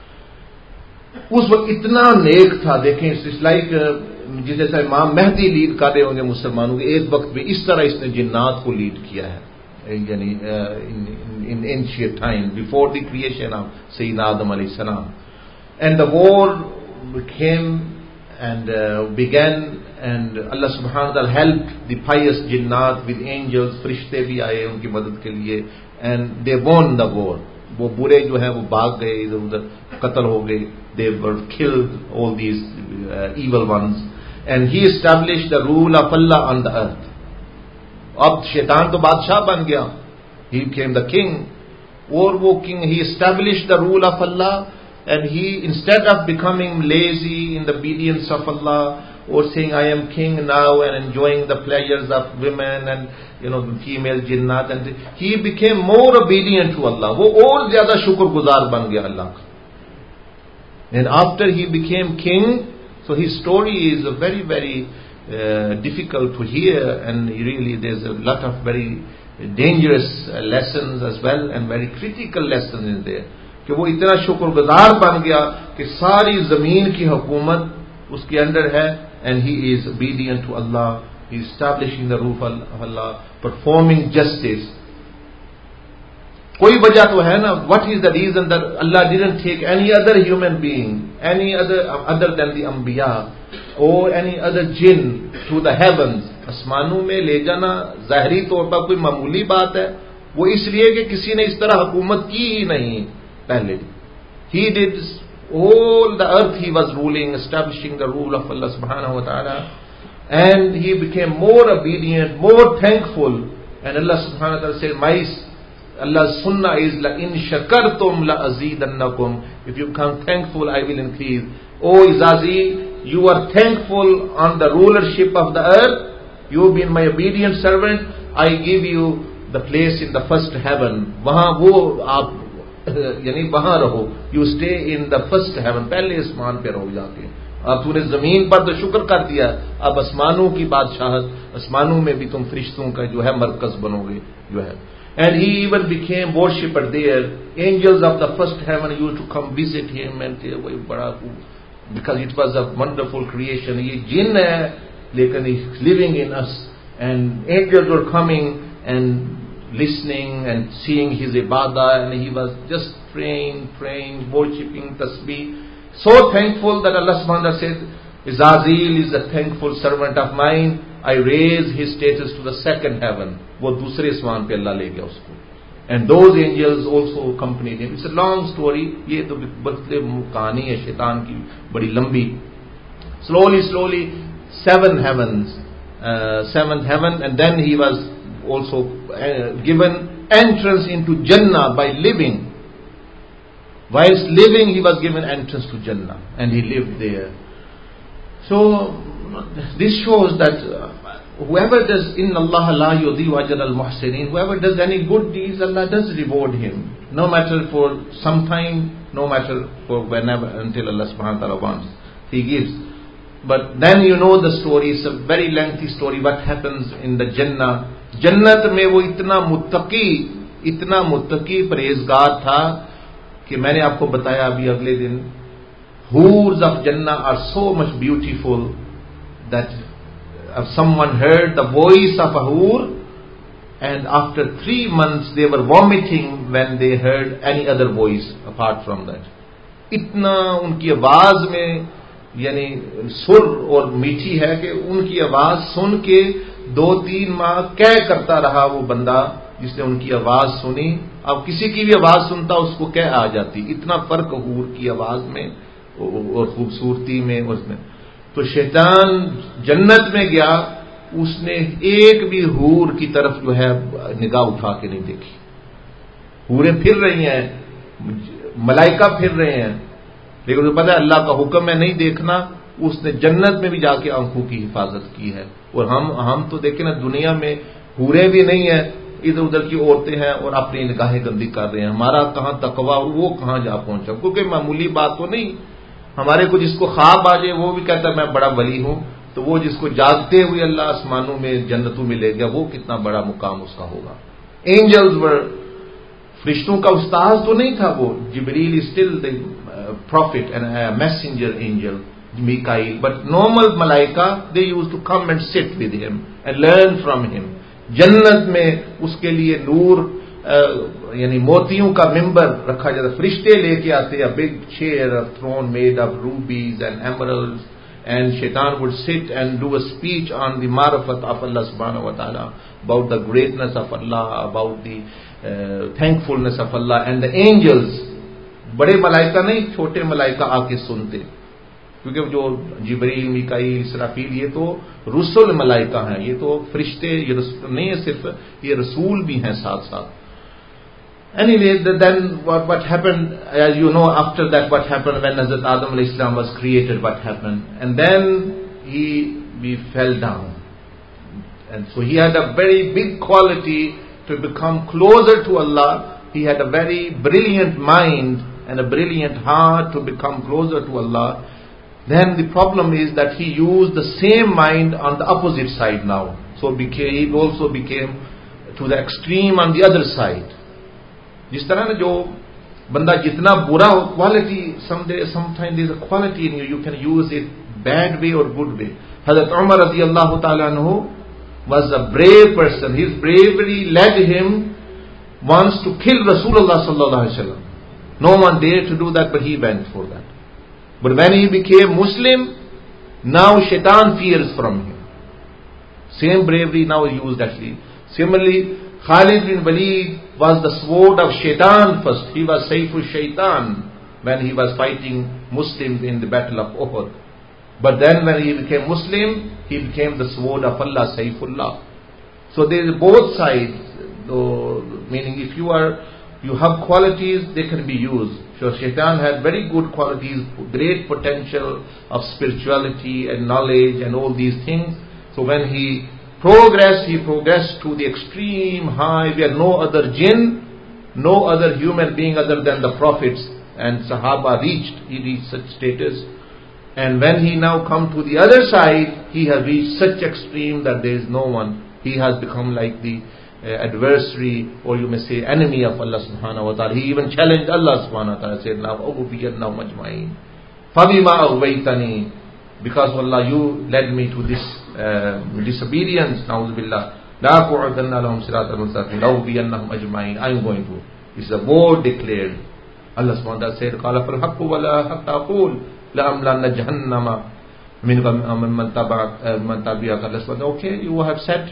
उस वक्त इतना नेक था, देखें, इट्स लाइक जिस जैसा इमाम मेहदी लीड कर रहे होंगे मुसलमानों के, एक वक्त में इस तरह इसने जिन्नात को लीड किया है, यानी in ancient time, before the creation of Sayyidina Adam alayhi salam. And the war came and began, and Allah subhanahu wa ta'ala helped the pious jinnat with angels, फरिश्ते भी आए उनकी मदद के लिए, and they won the war. वो बुरे जो है वो भाग गए, इधर उधर कत्ल हो गए, they were killed, all these evil ones, and he established the rule of Allah on the earth. अब शैतान तो बादशाह बन गया, he became the king, और वो king, he established the rule of Allah, and he, instead of becoming lazy in the obedience of Allah, or saying I am king now and enjoying the pleasures of women and the female jinnat, and he became more obedient to Allah. वो और ज्यादा शुक्रगुजार बन गया अल्लाह का. And after he became king, so his story is very, very difficult to hear, and really there's a lot of very dangerous lessons as well, and very critical lessons in there. कि वो इतना शुक्रगुजार बन गया कि सारी जमीन की हुकूमत उसके अंडर है, and he is obedient to Allah, he is establishing the rule of Allah, performing justice. कोई वजह तो है ना, what is the reason that Allah didn't take any other human being, any other than the Anbiya or any other jinn to the heavens? आसमानों में ले जाना ज़ाहिरी तौर पर कोई मामूली बात है, वो इसलिए कि किसी ने इस तरह हुकूमत की ही नहीं पहले. He did all the earth, he was ruling, establishing the rule of Allah subhanahu wa ta'ala, and he became more obedient, more thankful, and Allah subhanahu wa ta'ala said, Allah's sunnah is la in shakartum la azidannakum. If you become thankful, I will increase. O Izazil, you are thankful on the rulership of the earth. You have been my obedient servant. I give you the place in the first heaven. वहाँ वो आप यानी वहाँ रहो. You stay in the first heaven. पहले आसमान पे रहो जाके. अब तूने जमीन पर तो शुक्र कर दिया. अब आसमानों की बादशाहत, आसमानों में भी तुम फरिश्तों का जो है मरकज बनोगे जो है. And he even became worshipper there. Angels of the first heaven used to come visit him and say, because it was a wonderful creation. Ye jinn hai, lekin he's living in us. And angels were coming and listening and seeing his ibadah, and he was just praying, worshipping tasbih. So thankful that Allah subhanahu wa ta'ala said, Izazil is a thankful servant of mine. I raise his status to the second heaven. वो दूसरे आसमान पे अल्लाह ले गया उसको. And those angels also accompanied him. It's a long story. ये तो बदले कहानी है शैतान की बड़ी लंबी. Slowly, seventh heaven, and then he was also given entrance into Jannah by living. Whilst living, he was given entrance to Jannah, and he lived there. So this shows that whoever does inna Allah la yudhi'u ajra al-muhsinin, whoever does any good deeds, Allah does reward him, no matter for some time, no matter for whenever, until Allah subhanahu wa ta'ala wants, he gives. But then you know the story. It's a very lengthy story. What happens in the Jannah? Jannat में वो इतना मुत्तकी परहेजगार था कि मैंने आपको बताया अभी अगले दिन. Hoods of Jannah are so much beautiful that if someone heard the voice of a hoor, and after 3 months they were vomiting when they heard any other voice apart from that. इतना उनकी आवाज में यानी सुर और मीठी है कि उनकी आवाज सुन के 2-3 माह क्या करता रहा वो बंदा जिसने उनकी आवाज सुनी. अब किसी की भी आवाज सुनता उसको क्या आ जाती. इतना फर्क हूर की आवाज में और खूबसूरती में उसमें. तो शैतान जन्नत में गया, उसने एक भी हूर की तरफ जो है निगाह उठा के नहीं देखी. हूरें फिर रही हैं, मलाइका फिर रहे हैं, लेकिन तो पता है अल्लाह का हुक्म है नहीं देखना. उसने जन्नत में भी जाके आंखों की हिफाजत की है. और हम तो देखें ना, दुनिया में हूरें भी नहीं है, इधर उधर की औरतें हैं और अपनी निगाहें गंदी कर रहे हैं. हमारा कहां तकवा और वो कहां जा पहुंचा. क्योंकि मामूली बात तो नहीं. हमारे को जिसको ख्वाब आ जाए वो भी कहता है मैं बड़ा वली हूं, तो वो जिसको जागते हुए अल्लाह आसमानों में जन्नतों में ले गया, वो कितना बड़ा मुकाम उसका होगा. एंजल्स वर, फरिश्तों का उस्ताद तो नहीं था वो. Jibreel is still the prophet and messenger angel, Mikael, but normal malaika they used to come and sit with him and learn from him. जन्नत में उसके लिए नूर यानी मोतियों का मिंबर रखा जाता. फरिश्ते लेके आते, a big chair, a throne made of rubies and emeralds, and Shaitan would sit and do a speech on the marifat of Allah subhanahu wa ta'ala, about the greatness of Allah, about the thankfulness of Allah. And the angels, बड़े मलाइका नहीं, छोटे मलाइका आके सुनते. क्योंकि जो जिब्रील, मीकाईल, इसराफील ये तो रुसुल मलाइका हैं, ये तो फरिश्ते ये नहीं है सिर्फ, ये रसूल भी हैं साथ साथ. Anyway, then what happened, as you know, after that what happened when Hazrat Adam alayhi salam was created, what happened, and then he fell down, and so he had a very big quality to become closer to Allah. He had a very brilliant mind, and a brilliant heart to become closer to Allah, then the problem is that he used the same mind on the opposite side now. So he also became to the extreme on the other side. जिस तरह ना जो बंदा जितना बुरा हो, quality, sometimes there is a quality in you, you can use it bad way or good way. Hazrat Umar radiyallahu ta'ala anhu was a brave person. His bravery led him once to kill Rasulullah sallallahu alaihi wasallam. No one dared to do that, but he went for that. But when he became Muslim, now shaitan fears from him. Same bravery now used actually. Similarly, Khalid bin Walid was the sword of shaitan first. He was Sayful Shaitan when he was fighting Muslims in the battle of Uhud. But then when he became Muslim, he became the sword of Allah, Sayfullah. So there is both sides. Meaning if you have qualities, they can be used. So Shaitan had very good qualities, great potential of spirituality and knowledge and all these things. So when he progressed to the extreme high where no other jinn, no other human being other than the prophets and Sahaba he reached such status. And when he now come to the other side, he has reached such extreme that there is no one. He has become like the adversary, or you may say enemy of Allah subhanahu wa ta'ala. He even challenged Allah subhanahu wa ta'ala, said, "Now ughwiyannahum ajma'in. Fabima aghwaytani." Because Allah, you led me to this disobedience, na'udhu billah. La qu'udanna lahum siratal mustaqim. Ughwiyannahum ajma'in. I am going to. This is a word declared. Allah subhanahu wa ta'ala said, "Qala fal haqqu wa la haqqa aqul la amlanna jahannama minkum man tabi'aka." Allah subhanahu, okay, you have said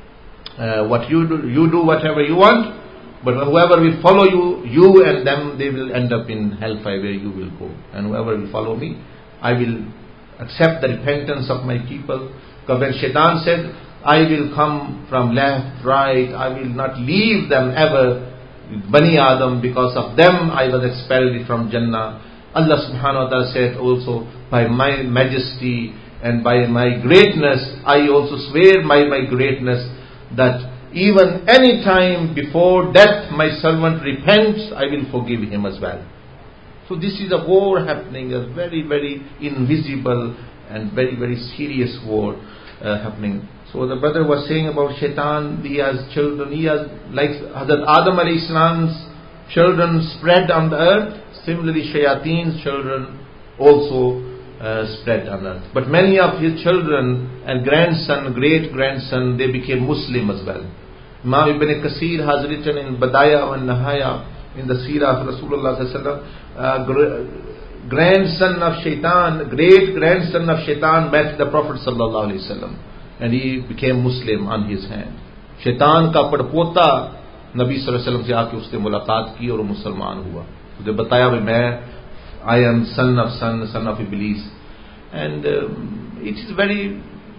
what you do whatever you want, but whoever will follow you and them, they will end up in hellfire where you will go. And whoever will follow me, I will accept the repentance of my people. Because when Shaitan said, I will come from left, right, I will not leave them ever, Bani Adam, because of them I was expelled from Jannah. Allah subhanahu wa ta'ala said also, by my majesty and by my greatness, I also swear by my greatness, that even any time before death my servant repents, I will forgive him as well. So this is a war happening, a very, very invisible and very, very serious war happening. So the brother was saying about Shaitan, he has children, he has, like Hazrat Adam alayhi salam's children spread on the earth, similarly Shayatin's children also spread on earth. But many of his children and grandson, great-grandson, they became Muslim as well. Imam Ibn Kathir has written in Badaya and Nahaya, in the Seerah of Rasulullah sallallahu alaihi wasallam, grandson of Shaitan, great-grandson of Shaitan met the Prophet sallallahu alaihi wasallam, and he became Muslim on his hand. Shaitan ka padpota Nabi sallallahu alaihi wasallam se aake usse mulaqat ki aur Musliman hua. Usse bataya I am son of Iblis. And it is very,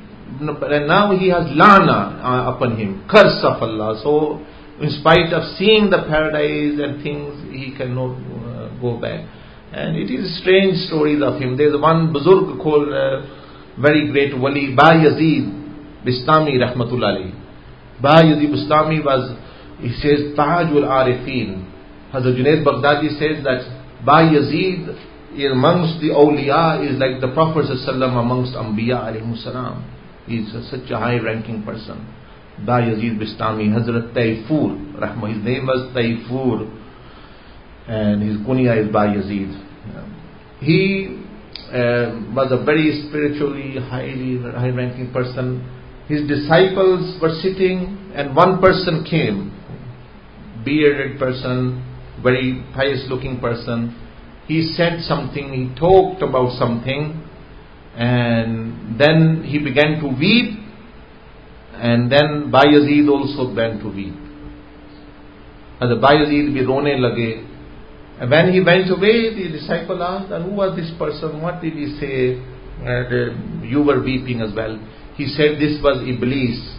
and now he has lana upon him, curse of Allah. So in spite of seeing the paradise and things, he cannot go back. And it is strange stories of him. There is one Buzurg called very great wali, Ba Yazid Bistami rahmatullah alayhi. Ba Yazid Bistami was, he says, Tajul Arifin. Hazrat Junaid Baghdadi says that Ba Yazid amongst the awliya is like the Prophet ﷺ amongst Anbiya alayhi salam. He is such a high ranking person. Ba Yazid Bistami, Hazrat Tayfur Rahma, his name was Tayfur, and his kunya is Ba Yazid. He was a very spiritually high ranking person. His disciples were sitting, and one person came, bearded person, very pious looking person. He said something, he talked about something, and then he began to weep, and then Ba Yazid also began to weep. As Ba Yazid bhi rone lage. And when he went away, the disciple asked, who was this person? What did he say? And you were weeping as well. He said, this was Iblis.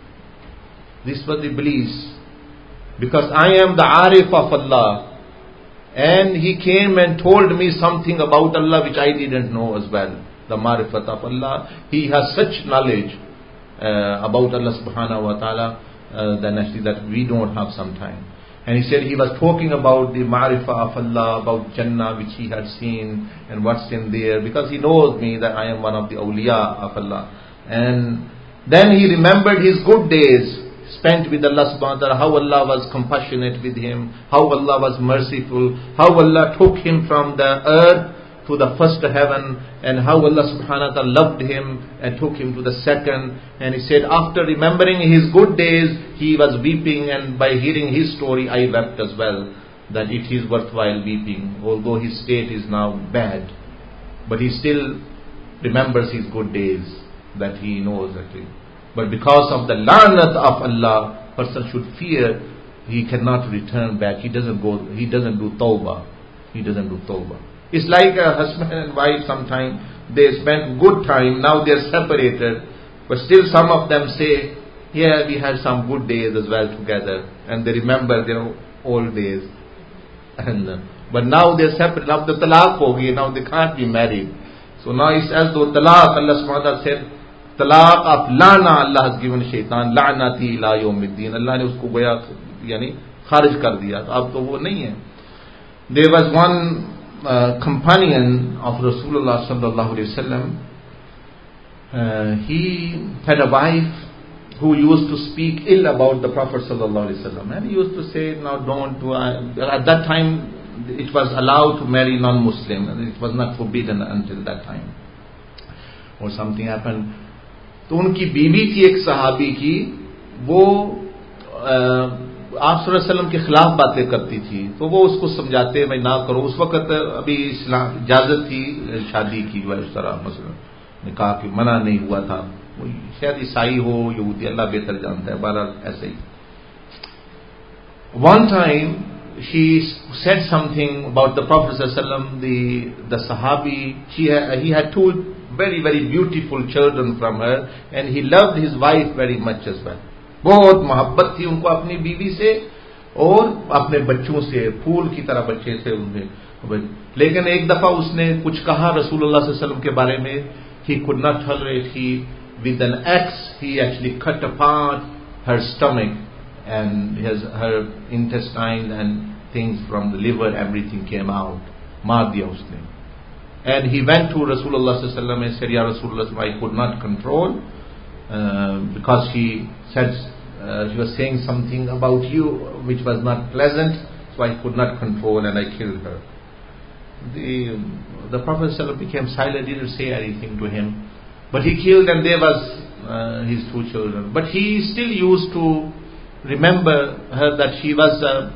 This was Iblis. Because I am the Arif of Allah. And he came and told me something about Allah which I didn't know as well. The Marifat of Allah. He has such knowledge about Allah subhanahu wa ta'ala than actually that we don't have sometime. And he said he was talking about the ma'rifah of Allah, about Jannah which he had seen and what's in there, because he knows me that I am one of the awliya of Allah. And then he remembered his good days spent with Allah subhanahu wa ta'ala, how Allah was compassionate with him, how Allah was merciful, how Allah took him from the earth to the first heaven, and how Allah subhanahu wa ta'ala loved him and took him to the second. And he said after remembering his good days, he was weeping, and by hearing his story I wept as well, that it is worthwhile weeping, although his state is now bad, but he still remembers his good days that he knows actually. But because of the la'nat of Allah, person should fear he cannot return back. He doesn't do tawbah. It's like a husband and wife. Sometimes they spend good time, now they're separated, but still some of them say, yeah, we had some good days as well together, and they remember their old days. But now they're separate, now the talaq ho gayi, now they can't be married. So now it's as though talaq, Allah subhanahu wa ta'ala said, talaq of lana Allah has given shaitan, la'nati ila yawmiddin. Allah ne usko goya yani kharij kar diya, to ab to wo nahi hai. There was one companion of Rasulullah sallallahu alaihi wasallam. He had a wife who used to speak ill about the Prophet sallallahu alaihi wasallam, and he used to say, "Now don't do." At that time, it was allowed to marry non-Muslim, and it was not forbidden until that time. Or something happened. तो उनकी बीवी थी एक सहाबी की, वो आप सल्लल्लाहु अलैहि वसल्लम के खिलाफ बातें करती थी, तो वो उसको समझाते भाई ना करो. उस वक्त अभी इस्लाम इजाजत थी शादी की, इस तरह मसलन निकाह की मना नहीं हुआ था. वो शायद ईसाई हो यहूदी, अल्लाह बेहतर जानता है, बहरहाल ऐसे ही. One time she said something about the Prophet ﷺ, the Sahabi. He had two very, very beautiful children from her, and he loved his wife very much as well. बहुत मोहब्बत थी उनको अपनी बीवी से और अपने बच्चों से, फूल की तरह बच्चे थे उनके. लेकिन एक दफा उसने कुछ कहा रसूलुल्लाह सल्लल्लाहु अलैहि वसल्लम के बारे में. He could not tolerate. He, with an axe, he actually cut apart her stomach, and her intestine and things from the liver, everything came out. मार दिया उसने. And he went to Rasulullah sallallahu alaihi wasallam and said, Ya Rasulullah, I could not control, because she said, she was saying something about you which was not pleasant, so I could not control and I killed her. The Prophet sallallahu alaihi wasallam became silent, didn't say anything to him, but he killed, and there was his two children. But he still used to remember her, that she was,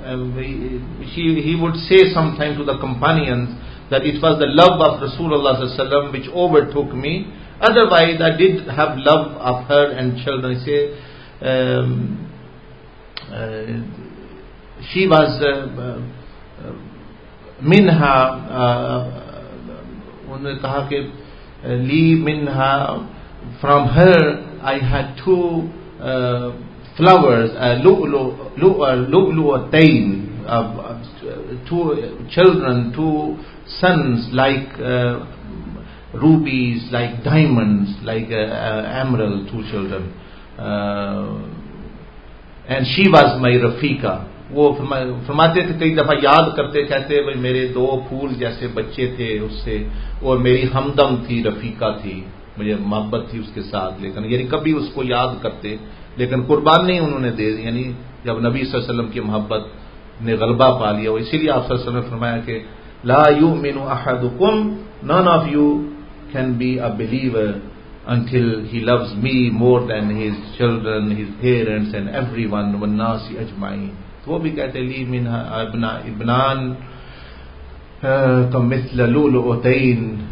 he would say sometime to the companions that it was the love of Rasulullah sallallahu alaihi wasallam which overtook me. Otherwise, I did have love of her and children. He say, she was minha. उन्होंने कहा कि ली minha, from her I had two flowers, lu'lu'atayn, two children, two sons, like rubies, like diamonds, like emerald, two children. And she was my Rafiqa. वो फरमाते थे, कई दफा याद करते, कहते भाई मेरे दो फूल जैसे बच्चे थे उससे, और मेरी हमदम थी, रफीका थी, मुझे मोहब्बत थी उसके साथ. लेकिन यानी कभी उसको याद करते, लेकिन कुर्बान नहीं उन्होंने दे दी. यानी जब नबी सल्लल्लाहु अलैहि वसल्लम की मोहब्बत ने गलबा पा लिया, वो इसीलिए आप सल्लल्लाहु अलैहि वसल्लम ने फरमाया कि ला युमिनु अहदुकुम, none of you can be a believer until he loves me more than his children, his parents and everyone, वन्नासी ajwain. तो वो भी कहते ली मिन्हा इब्नान कमिथल लुलुतैन.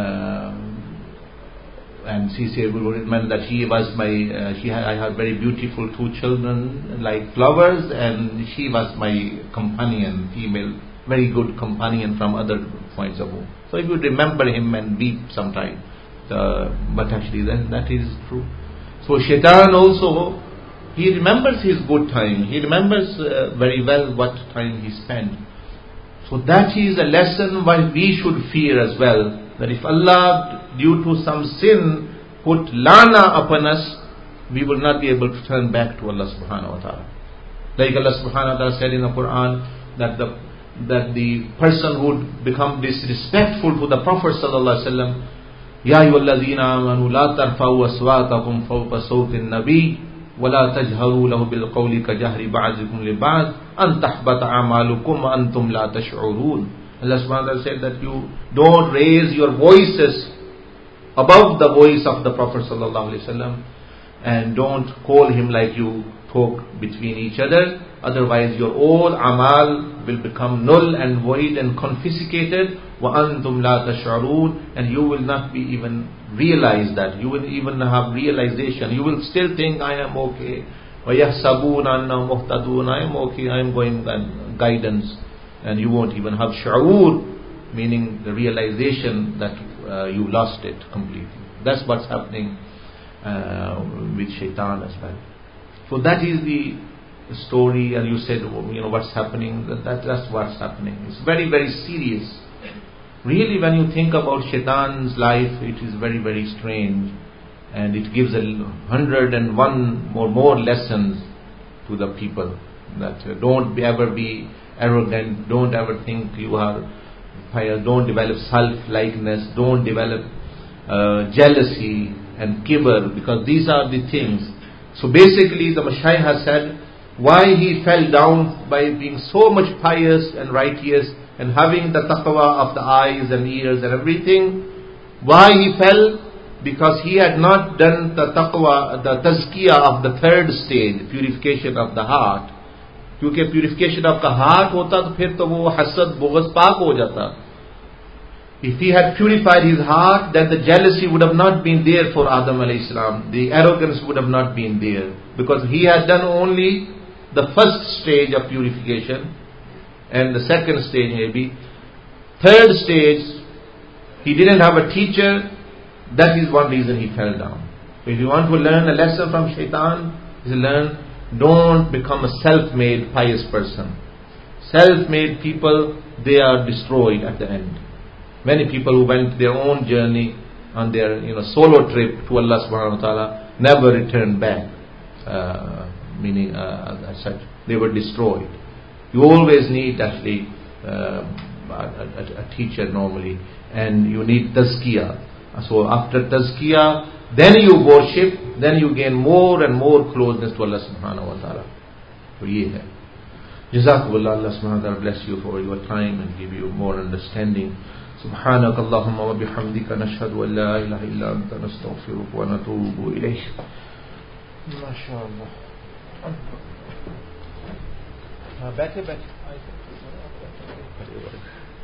And she said, it meant that he was my, I had very beautiful two children like flowers, and she was my companion, female, very good companion from other points of view. So if you remember him and weep sometime, but actually that is true. So Shaitan also, he remembers his good time. He remembers very well what time he spent. So that is a lesson why we should fear as well. That if Allah, due to some sin, put lana upon us, we will not be able to turn back to Allah subhanahu wa ta'ala. Like Allah subhanahu wa ta'ala said in the Quran that the person would become disrespectful to the Prophet sallallahu alaihi wasallam. Ya ayyuhalladhina amanu la tarfa'u aswatakum fawqa sawti an-nabi wa la tajharu lahu bil qawli ka jahri ba'dikum li ba'd an tahbata a'malukum wa antum la tash'urun. Allah subhanahu wa ta'ala said that you don't raise your voices above the voice of the Prophet sallallahu alaihi wasallam, and don't call him like you talk between each other, otherwise your all amal will become null and void and confiscated. Wa antum la tash'urun, and you will not be even realize that, you will even have realization, you will still think I am okay. Wa yahsabuna annahum muhtadun, I am okay, I am going guidance, and you won't even have shu'ur, meaning the realization that you lost it completely. That's what's happening with shaitan as well. So that is the story, and you said, what's happening, that's what's happening. It's very, very serious. Really, when you think about shaitan's life, it is very, very strange, and it gives 101 more lessons to the people, that don't ever be arrogant, don't ever think you are pious, don't develop self-likeness, don't develop jealousy and kibr, because these are the things. So basically the Mashayikh has said why he fell down by being so much pious and righteous and having the taqwa of the eyes and ears and everything. Why he fell? Because he had not done the taqwa, the tazkiyah of the third stage, purification of the heart. क्योंकि purification of the heart होता तो फिर तो वो हसद बुग़्ज़ पाक हो जाता. If he had purified his heart, then the jealousy would have not been there for Adam alayhi salam. The arrogance would have not been there, because he had done only the first stage of purification, and the second stage maybe. Third stage, he didn't have a teacher. That is one reason he fell down. So if you want to learn a lesson from shaitan, is learn, don't become a self-made pious person. Self-made people, they are destroyed at the end. Many people who went their own journey on their solo trip to Allah subhanahu wa ta'ala never returned back, meaning as such, they were destroyed. You always need actually a teacher normally, and you need tazkiyah. So after tazkiyah, then you worship, then you gain more and more closeness to Allah subhanahu wa ta'ala. So ye hai. Jazakumullah, Allah subhanahu wa ta'ala bless you for your time and give you more understanding. سبحانك اللهم وبحمدك نشهد أن لا إله إلا أنت نستغفرك ونتوب إليك. ما شاء الله. बैठे